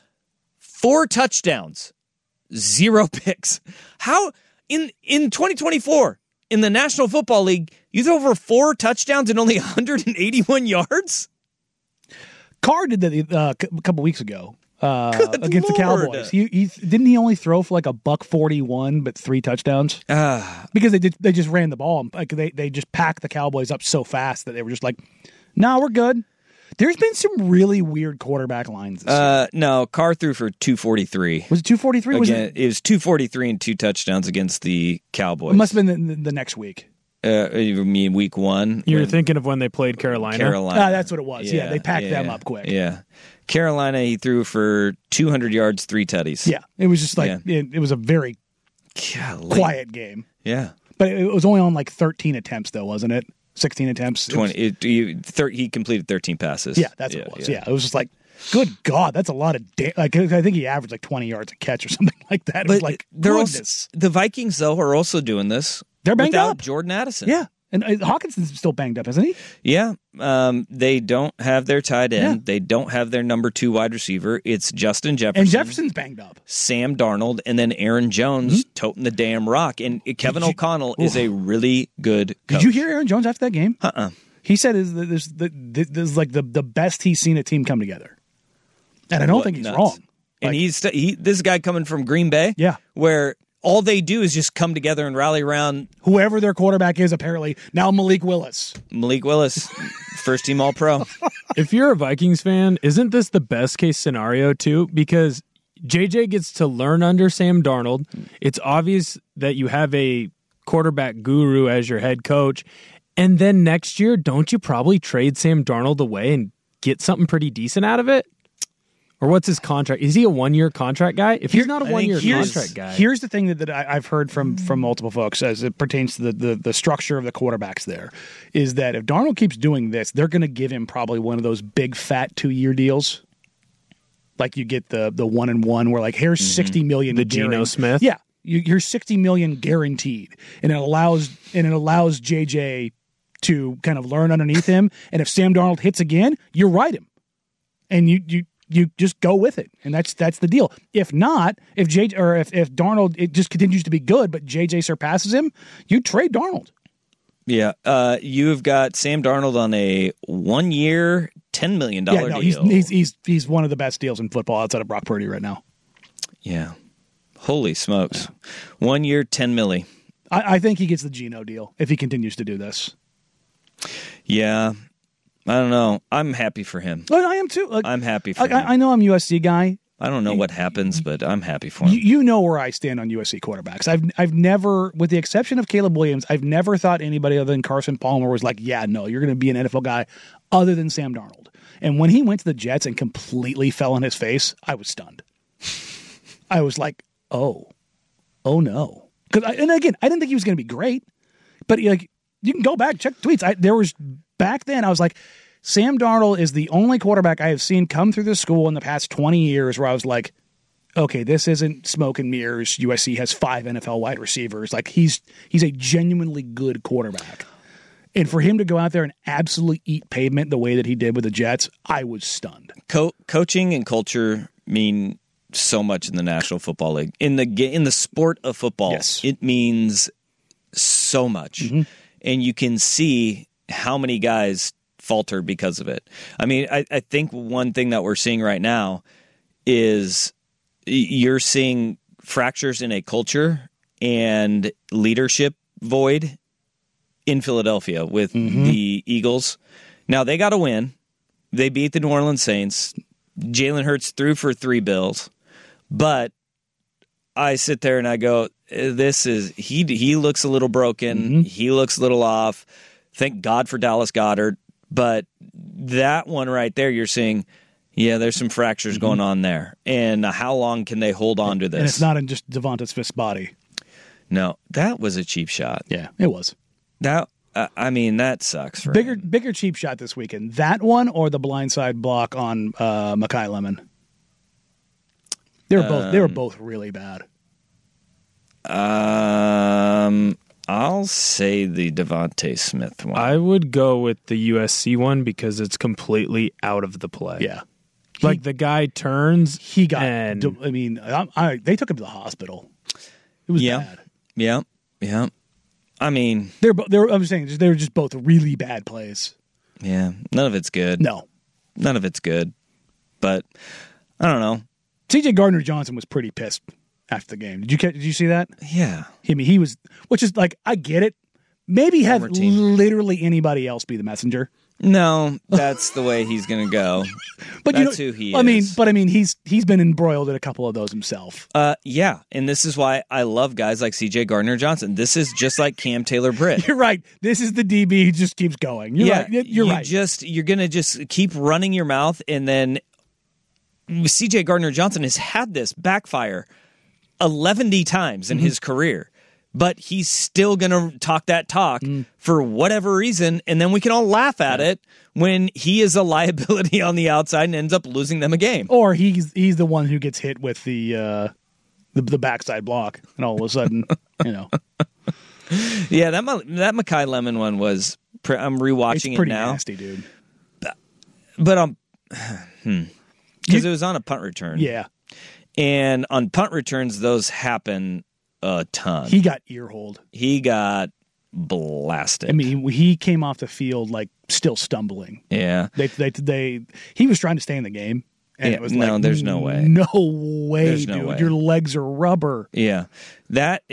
Speaker 4: 4 touchdowns, 0 picks. How in 2024 in the National Football League, you throw for 4 touchdowns and only 181 yards?
Speaker 5: Carr did that a couple weeks ago. Against the Cowboys. Didn't he only throw for like $141 but 3 touchdowns? Because they just ran the ball. Like they just packed the Cowboys up so fast that they were just like, no, we're good. There's been some really weird quarterback lines this year.
Speaker 4: No, Carr threw for 243.
Speaker 5: Was it 243?
Speaker 4: It was 243 and 2 touchdowns against the Cowboys.
Speaker 5: It must have been the next week.
Speaker 4: You mean week 1?
Speaker 6: You're thinking of when they played Carolina?
Speaker 5: That's what it was. Yeah, they packed them up quick.
Speaker 4: Yeah. Carolina, he threw for 200 yards, 3 tutties.
Speaker 5: Yeah, it was just like, it was a very quiet game.
Speaker 4: Yeah.
Speaker 5: But it was only on like 13 attempts, though, wasn't it? 16 attempts?
Speaker 4: 20. He completed 13 passes.
Speaker 5: Yeah, that's what it was. Yeah, it was just like, good God, that's a lot of like I think he averaged like 20 yards a catch or something like that. It was like, goodness.
Speaker 4: The Vikings, though, are also doing this.
Speaker 5: They're banged
Speaker 4: without
Speaker 5: up.
Speaker 4: Jordan Addison.
Speaker 5: Yeah. And Hawkinson's still banged up, isn't he?
Speaker 4: Yeah. They don't have their tight end.
Speaker 5: Yeah.
Speaker 4: They don't have their number 2 wide receiver. It's Justin Jefferson.
Speaker 5: And Jefferson's banged up.
Speaker 4: Sam Darnold, and then Aaron Jones toting the damn rock. And Kevin O'Connell is a really good coach.
Speaker 5: Did you hear Aaron Jones after that game?
Speaker 4: Uh-uh.
Speaker 5: He said this is like the best he's seen a team come together. And I don't think he's wrong.
Speaker 4: And this guy coming from Green Bay, where all they do is just come together and rally around
Speaker 5: whoever their quarterback is, apparently. Now Malik Willis.
Speaker 4: First team All-Pro.
Speaker 6: If you're a Vikings fan, isn't this the best case scenario, too? Because JJ gets to learn under Sam Darnold. It's obvious that you have a quarterback guru as your head coach. And then next year, don't you probably trade Sam Darnold away and get something pretty decent out of it? Or what's his contract? Is he a 1-year contract guy? If he's not a 1-year contract guy.
Speaker 5: Here's the thing that I've heard from multiple folks as it pertains to the structure of the quarterbacks there, is that if Darnold keeps doing this, they're going to give him probably one of those big, fat 2-year deals. Like you get the 1-and-1 where like, here's $60 million.
Speaker 6: The Geno Smith?
Speaker 5: Yeah. Here's $60 million guaranteed. And it allows JJ to kind of learn underneath him. And if Sam Darnold hits again, you ride him. And you just go with it, and that's the deal. If not, if Darnold it just continues to be good, but JJ surpasses him, you trade Darnold.
Speaker 4: Yeah. You've got Sam Darnold on a 1-year, $10 million deal.
Speaker 5: He's one of the best deals in football outside of Brock Purdy right now.
Speaker 4: Yeah. Holy smokes. 1 year, $10 million.
Speaker 5: I think he gets the Geno deal if he continues to do this.
Speaker 4: Yeah. I don't know. I'm happy for him.
Speaker 5: But I am too.
Speaker 4: I'm happy for him.
Speaker 5: I know I'm a USC guy.
Speaker 4: I don't know what happens, but I'm happy for him.
Speaker 5: You know where I stand on USC quarterbacks. I've never, with the exception of Caleb Williams, I've never thought anybody other than Carson Palmer was like, yeah, no, you're going to be an NFL guy other than Sam Darnold. And when he went to the Jets and completely fell on his face, I was stunned. I was like, oh no. And again, I didn't think he was going to be great, but you can go back, check tweets. Back then, I was like, Sam Darnold is the only quarterback I have seen come through the school in the past 20 years where I was like, okay, this isn't smoke and mirrors. USC has 5 NFL wide receivers. Like he's a genuinely good quarterback. And for him to go out there and absolutely eat pavement the way that he did with the Jets, I was stunned.
Speaker 4: Coaching and culture mean so much in the National Football League. In the sport of football,
Speaker 5: yes.
Speaker 4: It means so much. Mm-hmm. And you can see how many guys falter because of it. I mean, I think one thing that we're seeing right now is you're seeing fractures in a culture and leadership void in Philadelphia with the Eagles. Now, they got a win. They beat the New Orleans Saints. Jalen Hurts threw for 3 bills. But I sit there and I go, he looks a little broken. Mm-hmm. He looks a little off. Thank God for Dallas Goedert. But that one right there, you're seeing, yeah, there's some fractures going on there. And how long can they hold on to this?
Speaker 5: And it's not in just Devonta Smith's body.
Speaker 4: No, that was a cheap shot.
Speaker 5: Yeah, it was.
Speaker 4: That that sucks for
Speaker 5: bigger cheap shot this weekend. That one or the blindside block on Mekhi Lemon. They were both really bad.
Speaker 4: I'll say the Devontae Smith one.
Speaker 6: I would go with the USC one because it's completely out of the play.
Speaker 5: Yeah.
Speaker 6: Like the guy turns.
Speaker 5: He got. They took him to the hospital. It was bad.
Speaker 4: Yeah. I mean,
Speaker 5: I'm saying they were just both really bad plays.
Speaker 4: Yeah. None of it's good.
Speaker 5: No.
Speaker 4: None of it's good. But I don't know.
Speaker 5: C.J. Gardner-Johnson was pretty pissed after the game. Did you see that?
Speaker 4: Yeah.
Speaker 5: I mean, he was, which is like, I get it. Maybe have literally anybody else be the messenger.
Speaker 4: No, that's the way he's going to go.
Speaker 5: But
Speaker 4: that's who he is.
Speaker 5: I mean, he's been embroiled in a couple of those himself.
Speaker 4: Yeah, and this is why I love guys like C.J. Gardner-Johnson. This is just like Cam Taylor-Britt.
Speaker 5: You're right. This is the DB who just keeps going. You're right. You're right.
Speaker 4: You're going to just keep running your mouth, and then C.J. Gardner-Johnson has had this backfire 11 times in his career. But he's still going to talk that talk for whatever reason, and then we can all laugh at it when he is a liability on the outside and ends up losing them a game.
Speaker 5: Or he's the one who gets hit with the backside block, and all of a sudden,
Speaker 4: Yeah, that Mekhi Lemon one was. I'm rewatching it now.
Speaker 5: Nasty, dude.
Speaker 4: But because it was on a punt return.
Speaker 5: Yeah,
Speaker 4: and on punt returns, those happen a ton.
Speaker 5: He got earholed.
Speaker 4: He got blasted.
Speaker 5: I mean, he came off the field like still stumbling.
Speaker 4: Yeah.
Speaker 5: He was trying to stay in the game. And it was
Speaker 4: there's no way.
Speaker 5: No way,
Speaker 4: there's
Speaker 5: dude.
Speaker 4: No way.
Speaker 5: Your legs are rubber.
Speaker 4: Yeah. That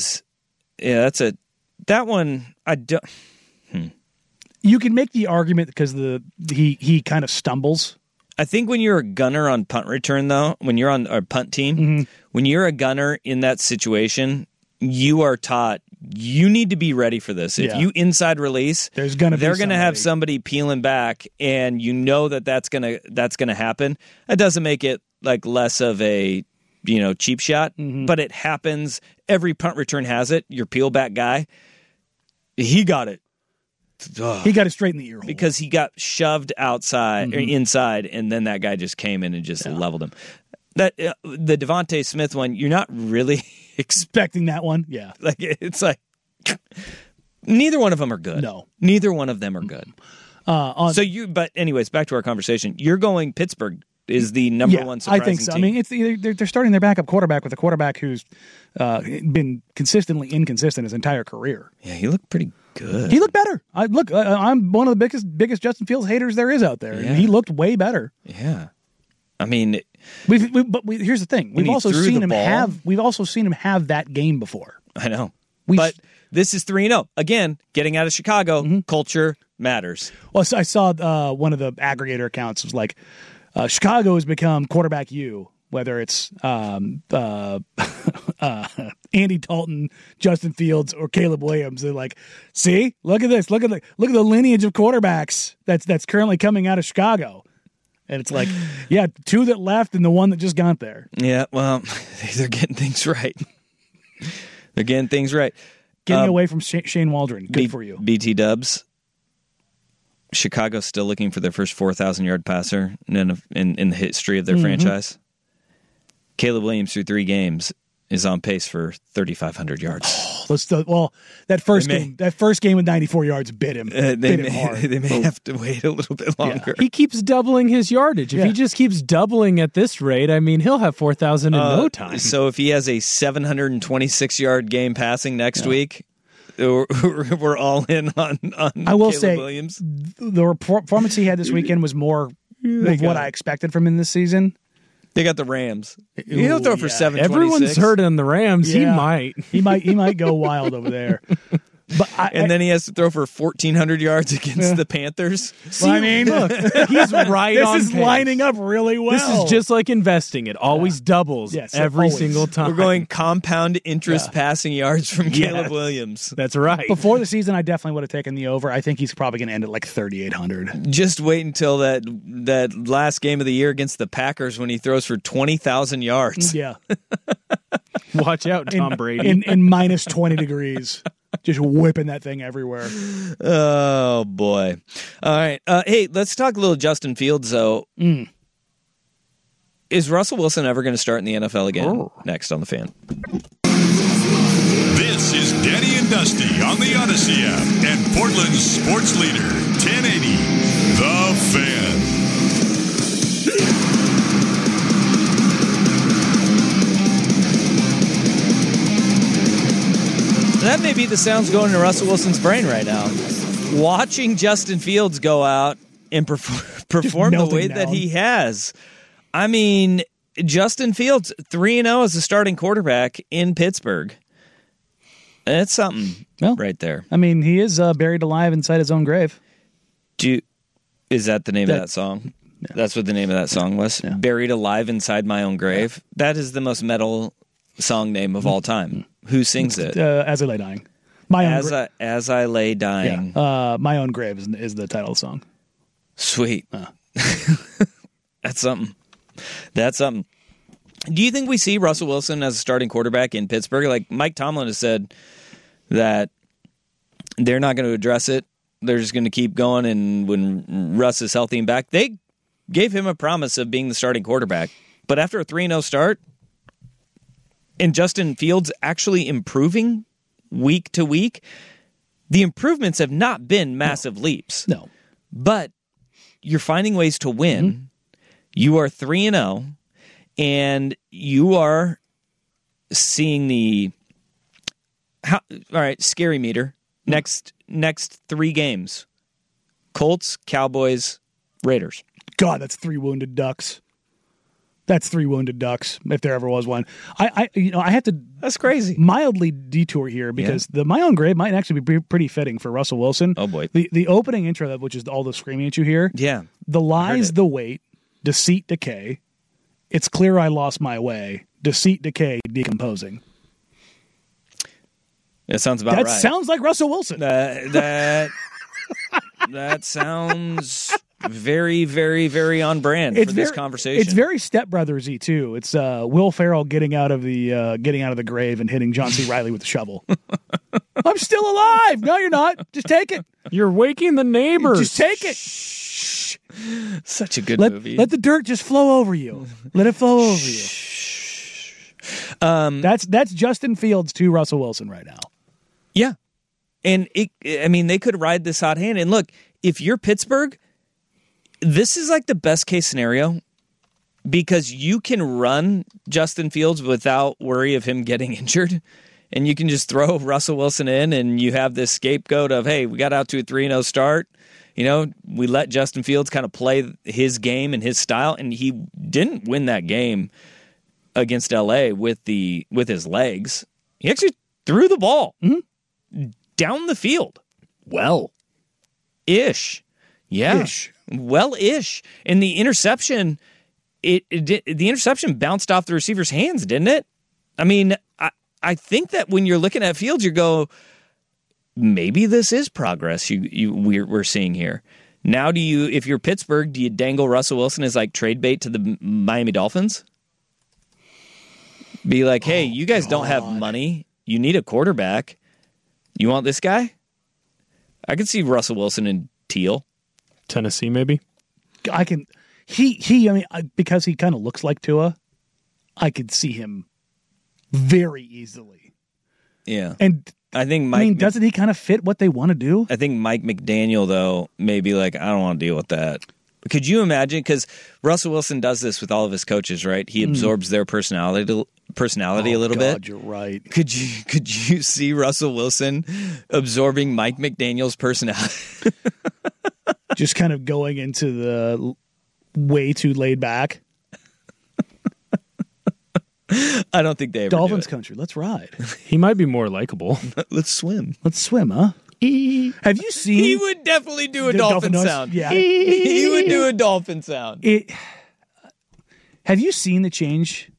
Speaker 4: one, I don't.
Speaker 5: You can make the argument because he kind of stumbles.
Speaker 4: I think when you're a gunner on punt return, though, when you're on our punt team, when you're a gunner in that situation, you are taught you need to be ready for this. If you inside release, they're going to have somebody peeling back, and you know that's gonna happen. That doesn't make it like less of a cheap shot, but it happens. Every punt return has it. Your peel back guy, he got it.
Speaker 5: He got it straight in the ear hole.
Speaker 4: Because he got shoved outside or inside, and then that guy just came in and just leveled him. That the Devontae Smith one, you're not really
Speaker 5: expecting that one. Yeah,
Speaker 4: like it's like neither one of them are good.
Speaker 5: No,
Speaker 4: neither one of them are good. But anyways, back to our conversation. You're going Pittsburgh is the number one surprising
Speaker 5: I think so.
Speaker 4: team.
Speaker 5: I mean, it's either they're starting their backup quarterback with a quarterback who's been consistently inconsistent his entire career.
Speaker 4: Yeah, he looked pretty good.
Speaker 5: He looked better. I'm one of the biggest Justin Fields haters there is out there.
Speaker 4: Yeah.
Speaker 5: And he looked way better.
Speaker 4: Yeah. I mean,
Speaker 5: But here's the thing:
Speaker 4: When
Speaker 5: we've
Speaker 4: he
Speaker 5: also
Speaker 4: threw
Speaker 5: seen
Speaker 4: the
Speaker 5: him
Speaker 4: ball-
Speaker 5: have that game before.
Speaker 4: I know. But this is 3-0. Again, getting out of Chicago, culture matters.
Speaker 5: Well, so I saw one of the aggregator accounts was like, Chicago has become quarterback U, whether it's Andy Dalton, Justin Fields, or Caleb Williams. They're like, see, look at this, look at the lineage of quarterbacks that's currently coming out of Chicago. And it's like, yeah, 2 that left and the one that just got there.
Speaker 4: Yeah, well, they're getting things right. They're getting things right.
Speaker 5: Getting away from Shane Waldron. Good for you.
Speaker 4: BT Dubs. Chicago's still looking for their first 4,000-yard passer in the history of their franchise. Caleb Williams, through 3 games, is on pace for 3,500 yards.
Speaker 5: That first game with 94 yards bit him. Bit him hard.
Speaker 4: They may have to wait a little bit longer.
Speaker 6: He keeps doubling his yardage. If he just keeps doubling at this rate, I mean, he'll have 4,000 in no time.
Speaker 4: So if he has a 726-yard game passing next week, we're all in on
Speaker 5: I will
Speaker 4: Caleb
Speaker 5: say,
Speaker 4: Williams.
Speaker 5: The performance he had this weekend was more of what I expected from him this season.
Speaker 4: They got the Rams. He'll throw for 726.
Speaker 6: Everyone's hurt on the Rams.
Speaker 5: Yeah. He might go wild over there. But
Speaker 4: then he has to throw for 1,400 yards against the Panthers.
Speaker 5: Well, I mean, look,
Speaker 6: he's right on
Speaker 5: This is
Speaker 6: pace.
Speaker 5: lining up really well.
Speaker 6: This is just like investing. It always doubles every
Speaker 5: always.
Speaker 6: single time.
Speaker 4: We're going compound interest passing yards from Caleb Williams.
Speaker 6: That's right.
Speaker 5: Before the season, I definitely would have taken the over. I think he's probably going to end at like 3,800.
Speaker 4: Just wait until that last game of the year against the Packers when he throws for 20,000 yards.
Speaker 5: Yeah.
Speaker 6: Watch out, Tom Brady.
Speaker 5: In minus 20 degrees. Just whipping that thing everywhere.
Speaker 4: Oh, boy. All right. Hey, let's talk a little Justin Fields, though. Is Russell Wilson ever going to start in the NFL again? Next on The Fan.
Speaker 3: This is Danny and Dusty on the Odyssey app and Portland's sports leader, 1080, The Fan.
Speaker 4: That may be the sounds going to Russell Wilson's brain right now. Watching Justin Fields go out and perform the way that he has. I mean, Justin Fields, 3-0 as a starting quarterback in Pittsburgh. That's something right there.
Speaker 5: I mean, he is buried alive inside his own grave.
Speaker 4: Is that the name of that song? Yeah. That's what the name of that song was? Yeah. Buried alive inside my own grave. Yeah. That is the most metal song name of all time. Who sings it?
Speaker 5: As I Lay Dying.
Speaker 4: As I Lay Dying.
Speaker 5: Yeah. My Own Grave is the title of the song.
Speaker 4: Sweet. That's something. That's something. Do you think we see Russell Wilson as a starting quarterback in Pittsburgh? Like Mike Tomlin has said that they're not going to address it. They're just going to keep going, and when Russ is healthy and back, they gave him a promise of being the starting quarterback. But after a 3-0 start, and Justin Fields actually improving week to week, the improvements have not been massive leaps.
Speaker 5: No.
Speaker 4: But you're finding ways to win. Mm-hmm. You are 3-0, and you are seeing the scary meter. Next 3 games. Colts, Cowboys, Raiders.
Speaker 5: God, that's 3 wounded ducks. That's 3 wounded ducks, if there ever was one. I have to.
Speaker 4: That's crazy.
Speaker 5: Mildly detour here because My Own Grave might actually be pretty fitting for Russell Wilson.
Speaker 4: Oh boy,
Speaker 5: the opening intro, which is all the screaming at you here.
Speaker 4: Yeah,
Speaker 5: the lies, the weight, deceit, decay. It's clear I lost my way. Deceit, decay, decomposing.
Speaker 4: That sounds about right.
Speaker 5: That sounds like Russell Wilson.
Speaker 4: That sounds very, very, very on brand for this conversation.
Speaker 5: It's very Step Brothers-y too. It's Will Ferrell getting out of the grave and hitting John C. Reilly with a shovel. I'm still alive. No, you're not. Just take it.
Speaker 6: You're waking the neighbors.
Speaker 5: Just take it.
Speaker 4: Such a good movie.
Speaker 5: Let the dirt just flow over you. Let it flow over you. That's Justin Fields to Russell Wilson right now.
Speaker 4: Yeah. And they could ride this hot hand. And look, if you're Pittsburgh, this is like the best case scenario because you can run Justin Fields without worry of him getting injured. and you can just throw Russell Wilson in, and you have this scapegoat of, hey, we got out to a 3-0 start. We let Justin Fields kind of play his game and his style, and he didn't win that game against LA with his legs. He actually threw the ball down the field. Well-ish. Yeah.
Speaker 5: Ish.
Speaker 4: Well-ish. And the interception, the interception bounced off the receiver's hands, didn't it? I mean, I think that when you're looking at Fields, you go, maybe this is progress we're seeing here. Now, if you're Pittsburgh, do you dangle Russell Wilson as like trade bait to the Miami Dolphins? Be like, hey, you guys don't have money. You need a quarterback. You want this guy? I could see Russell Wilson in Teal.
Speaker 6: Tennessee, maybe?
Speaker 5: I can. Because he kind of looks like Tua, I could see him very easily.
Speaker 4: Yeah.
Speaker 5: And
Speaker 4: I think
Speaker 5: doesn't he kind of fit what they want to do?
Speaker 4: I think Mike McDaniel, though, may be like, I don't want to deal with that. Could you imagine? Because Russell Wilson does this with all of his coaches, right? He absorbs their personality a little bit.
Speaker 5: You're right.
Speaker 4: Could you see Russell Wilson absorbing Mike McDaniel's personality?
Speaker 5: Just kind of going into the way too laid back.
Speaker 4: I don't think they ever
Speaker 5: Dolphins
Speaker 4: do it.
Speaker 5: country. Let's ride.
Speaker 6: He might be more likable.
Speaker 4: Let's swim.
Speaker 5: Let's swim, huh? Have you seen?
Speaker 4: He would definitely do a
Speaker 5: the
Speaker 4: dolphin
Speaker 5: noise?
Speaker 4: sound.
Speaker 5: Yeah,
Speaker 4: he would do a dolphin sound.
Speaker 5: Have you seen the change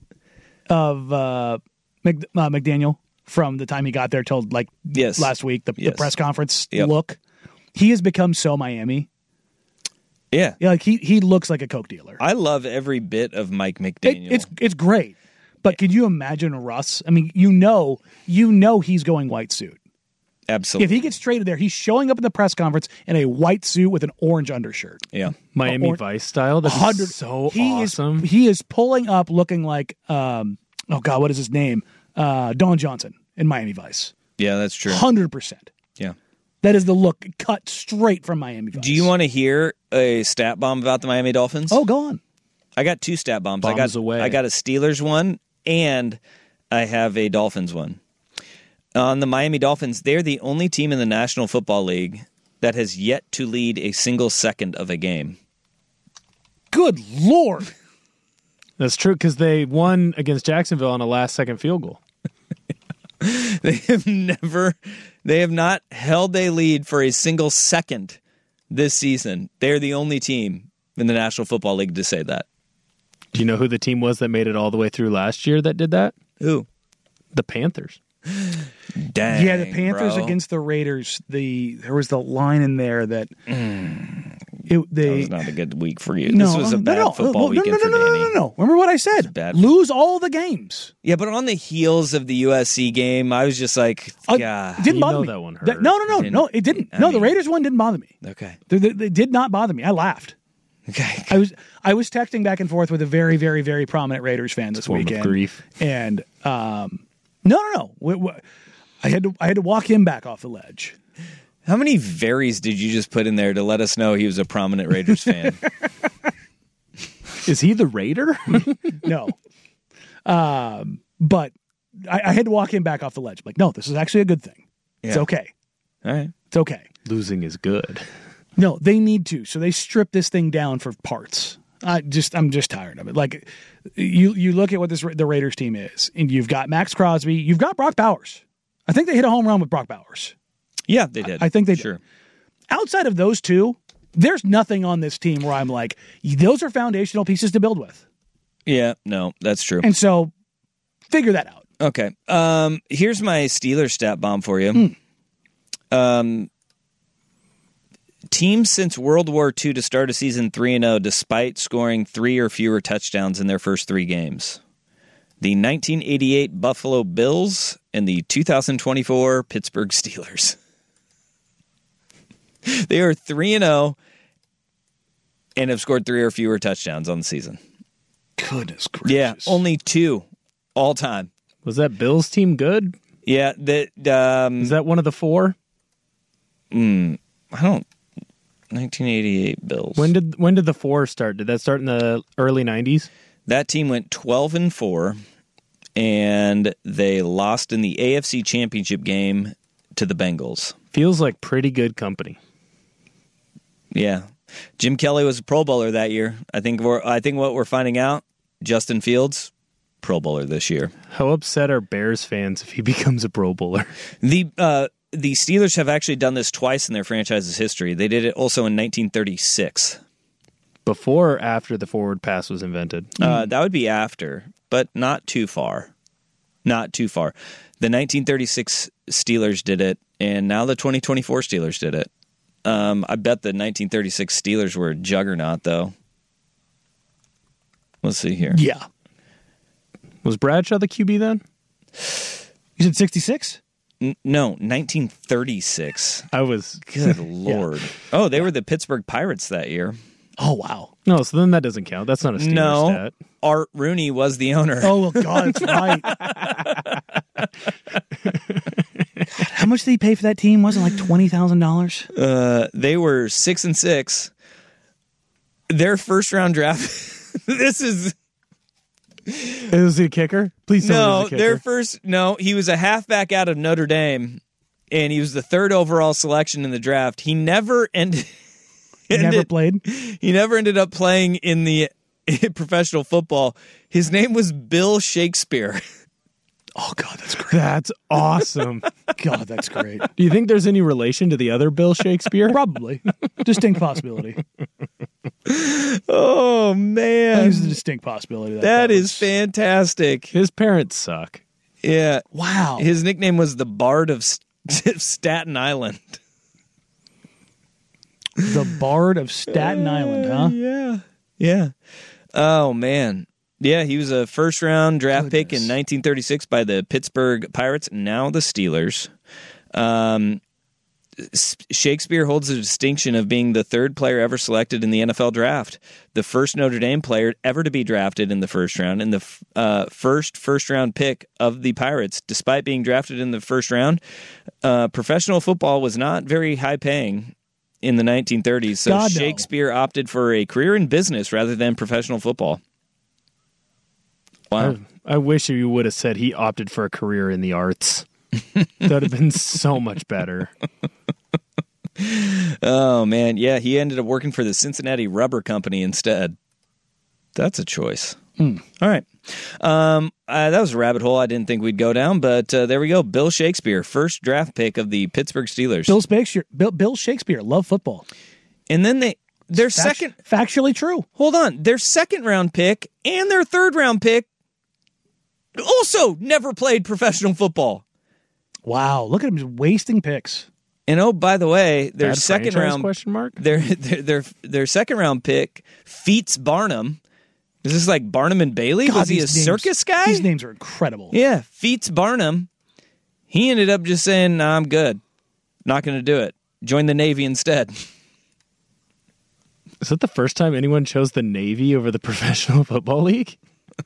Speaker 5: of McDaniel from the time he got there till last week, the press conference look? He has become so Miami.
Speaker 4: Yeah,
Speaker 5: like he looks like a Coke dealer.
Speaker 4: I love every bit of Mike McDaniel.
Speaker 5: It's great, but could you imagine Russ? I mean, you know, he's going white suit.
Speaker 4: Absolutely.
Speaker 5: If he gets traded there, he's showing up in the press conference in a white suit with an orange undershirt.
Speaker 4: Yeah,
Speaker 6: Miami Vice style. That's so awesome.
Speaker 5: He is pulling up looking like what is his name? Don Johnson in Miami Vice.
Speaker 4: Yeah, that's true.
Speaker 5: 100%.
Speaker 4: Yeah.
Speaker 5: That is the look cut straight from Miami Vice.
Speaker 4: Do you want to hear a stat bomb about the Miami Dolphins?
Speaker 5: Oh, go on.
Speaker 4: I got two stat bombs.
Speaker 6: Bombs away.
Speaker 4: I got a Steelers one, and I have a Dolphins one. On the Miami Dolphins, they're the only team in the National Football League that has yet to lead a single second of a game.
Speaker 5: Good Lord.
Speaker 6: That's true, because they won against Jacksonville on a last-second field goal.
Speaker 4: They have not held a lead for a single second this season. They're the only team in the National Football League to say that.
Speaker 6: Do you know who the team was that made it all the way through last year that did that?
Speaker 4: Who?
Speaker 6: The Panthers.
Speaker 4: Dang,
Speaker 5: yeah, the Panthers
Speaker 4: bro.
Speaker 5: against the Raiders. There was the line in there that
Speaker 4: that was not a good week for you.
Speaker 5: No,
Speaker 4: this was a bad football weekend for Danny.
Speaker 5: No. Remember what I said? Lose all the games.
Speaker 4: Yeah, but on the heels of the USC game, I was just like,
Speaker 5: it didn't bother me.
Speaker 6: That one hurt.
Speaker 5: No, it didn't. The Raiders one didn't bother me.
Speaker 4: Okay,
Speaker 5: they did not bother me. I laughed.
Speaker 4: Okay,
Speaker 5: I was texting back and forth with a very, very, very prominent Raiders fan this weekend.
Speaker 6: Of grief.
Speaker 5: And no. I had to walk him back off the ledge.
Speaker 4: How many varies did you just put in there to let us know he was a prominent Raiders fan?
Speaker 6: Is he the Raider?
Speaker 5: No. But I had to walk him back off the ledge. Like, no, this is actually a good thing. Yeah. It's okay.
Speaker 4: All right.
Speaker 5: It's okay.
Speaker 6: Losing is good.
Speaker 5: No, they need to. So they strip this thing down for parts. I'm just tired of it. Like, you look at what the Raiders team is, and you've got Max Crosby, you've got Brock Bowers. I think they hit a home run with Brock Bowers.
Speaker 4: Yeah, they did.
Speaker 5: I think they
Speaker 4: did.
Speaker 5: Sure. Outside of those two, there's nothing on this team where I'm like, those are foundational pieces to build with.
Speaker 4: Yeah, no, that's true.
Speaker 5: And so, figure that out.
Speaker 4: Okay. Here's my Steelers stat bomb for you. Teams since World War II to start a season 3-0 despite scoring 3 or fewer touchdowns in their first 3 games. The 1988 Buffalo Bills and the 2024 Pittsburgh Steelers. They are 3-0 and have scored 3 or fewer touchdowns on the season.
Speaker 5: Goodness gracious.
Speaker 4: Yeah, only 2 all time.
Speaker 6: Was that Bills team good?
Speaker 4: Yeah.
Speaker 6: Is that one of the 4?
Speaker 4: I don't. 1988 Bills.
Speaker 6: When did the 4 start? Did that start in the early 90s?
Speaker 4: That team went 12-4, and and they lost in the AFC Championship game to the Bengals.
Speaker 6: Feels like pretty good company.
Speaker 4: Yeah. Jim Kelly was a Pro Bowler that year. I think what we're finding out, Justin Fields, Pro Bowler this year.
Speaker 6: How upset are Bears fans if he becomes a Pro Bowler?
Speaker 4: The Steelers have actually done this twice in their franchise's history. They did it also in 1936.
Speaker 6: Before or after the forward pass was invented?
Speaker 4: That would be after, but not too far. Not too far. The 1936 Steelers did it, and now the 2024 Steelers did it. I bet the 1936 Steelers were a juggernaut, though. Let's see here.
Speaker 5: Yeah.
Speaker 6: Was Bradshaw the QB then?
Speaker 5: You said 66?
Speaker 4: No, 1936.
Speaker 6: I was...
Speaker 4: Good Lord. Yeah. Oh, they were the Pittsburgh Pirates that year.
Speaker 5: Oh, wow.
Speaker 6: No, so then that doesn't count. That's not a Steelers stat.
Speaker 4: Art Rooney was the owner.
Speaker 5: Oh, well, God, that's right. God, how much did he pay for that team? Wasn't it like $20,000?
Speaker 4: They were 6-6. Their first round draft. This is.
Speaker 6: Is he a kicker? Please tell me he was a kicker.
Speaker 4: He was a halfback out of Notre Dame, and he was the 3rd overall selection in the draft. He never ended.
Speaker 5: Never played?
Speaker 4: He never ended up playing in the professional football. His name was Bill Shakespeare.
Speaker 5: Oh, God, that's great.
Speaker 6: That's awesome.
Speaker 5: God, that's great.
Speaker 6: Do you think there's any relation to the other Bill Shakespeare?
Speaker 5: Probably. Distinct possibility.
Speaker 4: Oh, man.
Speaker 5: There's a distinct possibility.
Speaker 4: That is fantastic.
Speaker 6: His parents suck.
Speaker 4: Yeah.
Speaker 5: Wow.
Speaker 4: His nickname was the Bard of Staten Island.
Speaker 5: The Bard of Staten Island, huh?
Speaker 4: Yeah. Yeah. Oh, man. Yeah, he was a first-round draft pick in 1936 by the Pittsburgh Pirates, now the Steelers. Shakespeare holds the distinction of being the 3rd player ever selected in the NFL draft, the first Notre Dame player ever to be drafted in the first round, and the first-round pick of the Pirates. Despite being drafted in the first round, professional football was not very high-paying in the 1930s, so Shakespeare opted for a career in business rather than professional football. Wow.
Speaker 6: I wish you would have said he opted for a career in the arts. That would have been so much better.
Speaker 4: Oh, man. Yeah, he ended up working for the Cincinnati Rubber Company instead. That's a choice. All right. That was a rabbit hole I didn't think we'd go down, but there we go. Bill Shakespeare, first draft pick of the Pittsburgh Steelers.
Speaker 5: Bill Shakespeare, love football.
Speaker 4: And then their second...
Speaker 5: Factually true.
Speaker 4: Hold on. Their second-round pick and their third-round pick also never played professional football.
Speaker 5: Wow, look at him just wasting picks.
Speaker 4: And oh, by the way, their
Speaker 6: Bad
Speaker 4: second round
Speaker 6: question mark?
Speaker 4: Their second round pick, Feats Barnum. Is this like Barnum and Bailey?
Speaker 5: God,
Speaker 4: was he a circus guy?
Speaker 5: These names are incredible.
Speaker 4: Yeah, Feats Barnum. He ended up just saying, "Nah, I'm good. Not going to do it. Join the Navy instead."
Speaker 6: Is that the first time anyone chose the Navy over the Professional Football League?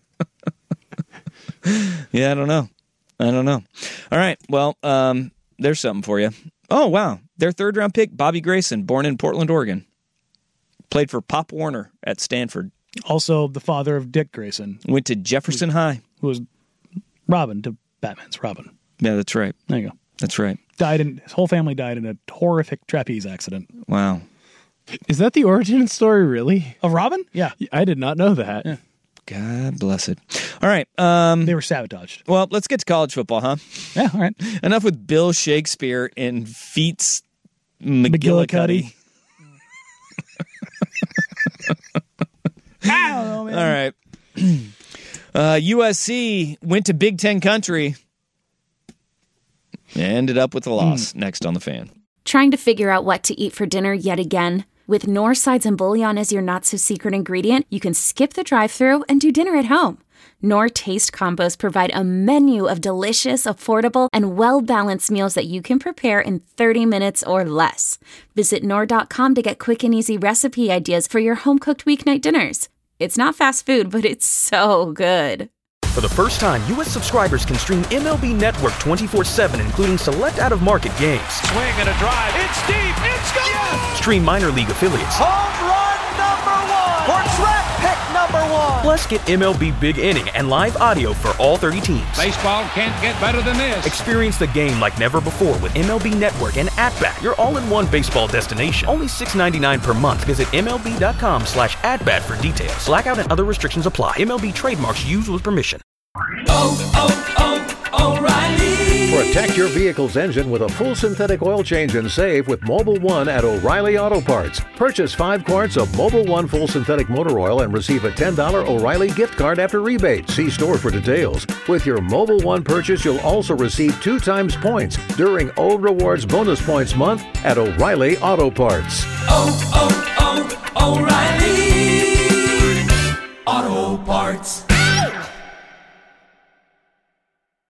Speaker 4: Yeah, I don't know. All right, well, there's something for you. Oh, wow. Their third-round pick, Bobby Grayson, born in Portland, Oregon. Played for Pop Warner at Stanford.
Speaker 5: Also the father of Dick Grayson.
Speaker 4: Went to Jefferson High.
Speaker 5: Who was Robin to Batman's Robin.
Speaker 4: Yeah, that's right.
Speaker 5: There you go.
Speaker 4: That's right.
Speaker 5: His whole family died in a horrific trapeze accident.
Speaker 4: Wow.
Speaker 6: Is that the origin story, really?
Speaker 5: Of Robin? Yeah.
Speaker 6: I did not know that.
Speaker 5: Yeah.
Speaker 4: God bless it. All right.
Speaker 5: They were sabotaged.
Speaker 4: Well, let's get to college football, huh?
Speaker 5: Yeah, all right.
Speaker 4: Enough with Bill Shakespeare and Feats McGillicuddy.
Speaker 5: I don't know, man.
Speaker 4: All right. USC went to Big Ten country and ended up with a loss. Next on The Fan.
Speaker 7: Trying to figure out what to eat for dinner yet again? With Knorr sides and bouillon as your not-so-secret ingredient, you can skip the drive-thru and do dinner at home. Knorr Taste Combos provide a menu of delicious, affordable, and well-balanced meals that you can prepare in 30 minutes or less. Visit Knorr.com to get quick and easy recipe ideas for your home-cooked weeknight dinners. It's not fast food, but it's so good.
Speaker 1: For the first time, U.S. subscribers can stream MLB Network 24/7, including select out-of-market games.
Speaker 2: Swing and a drive. It's deep. It's gone. Yes!
Speaker 1: Stream minor league affiliates.
Speaker 2: Home run number 1 for track pick number number one.
Speaker 1: Plus, get MLB Big Inning and live audio for all 30 teams.
Speaker 10: Baseball can't get better than this.
Speaker 1: Experience the game like never before with MLB Network and At-Bat, your all-in-one baseball destination. Only $6.99 per month. Visit MLB.com/at-bat for details. Blackout and other restrictions apply. MLB trademarks used with permission.
Speaker 11: O'Reilly. Protect your vehicle's engine with a full synthetic oil change and save with Mobil 1 at O'Reilly Auto Parts. Purchase 5 quarts of Mobil 1 full synthetic motor oil and receive a $10 O'Reilly gift card after rebate. See store for details. With your Mobil 1 purchase, you'll also receive 2 times points during O Rewards Bonus Points Month at O'Reilly Auto Parts.
Speaker 2: O'Reilly Auto Parts.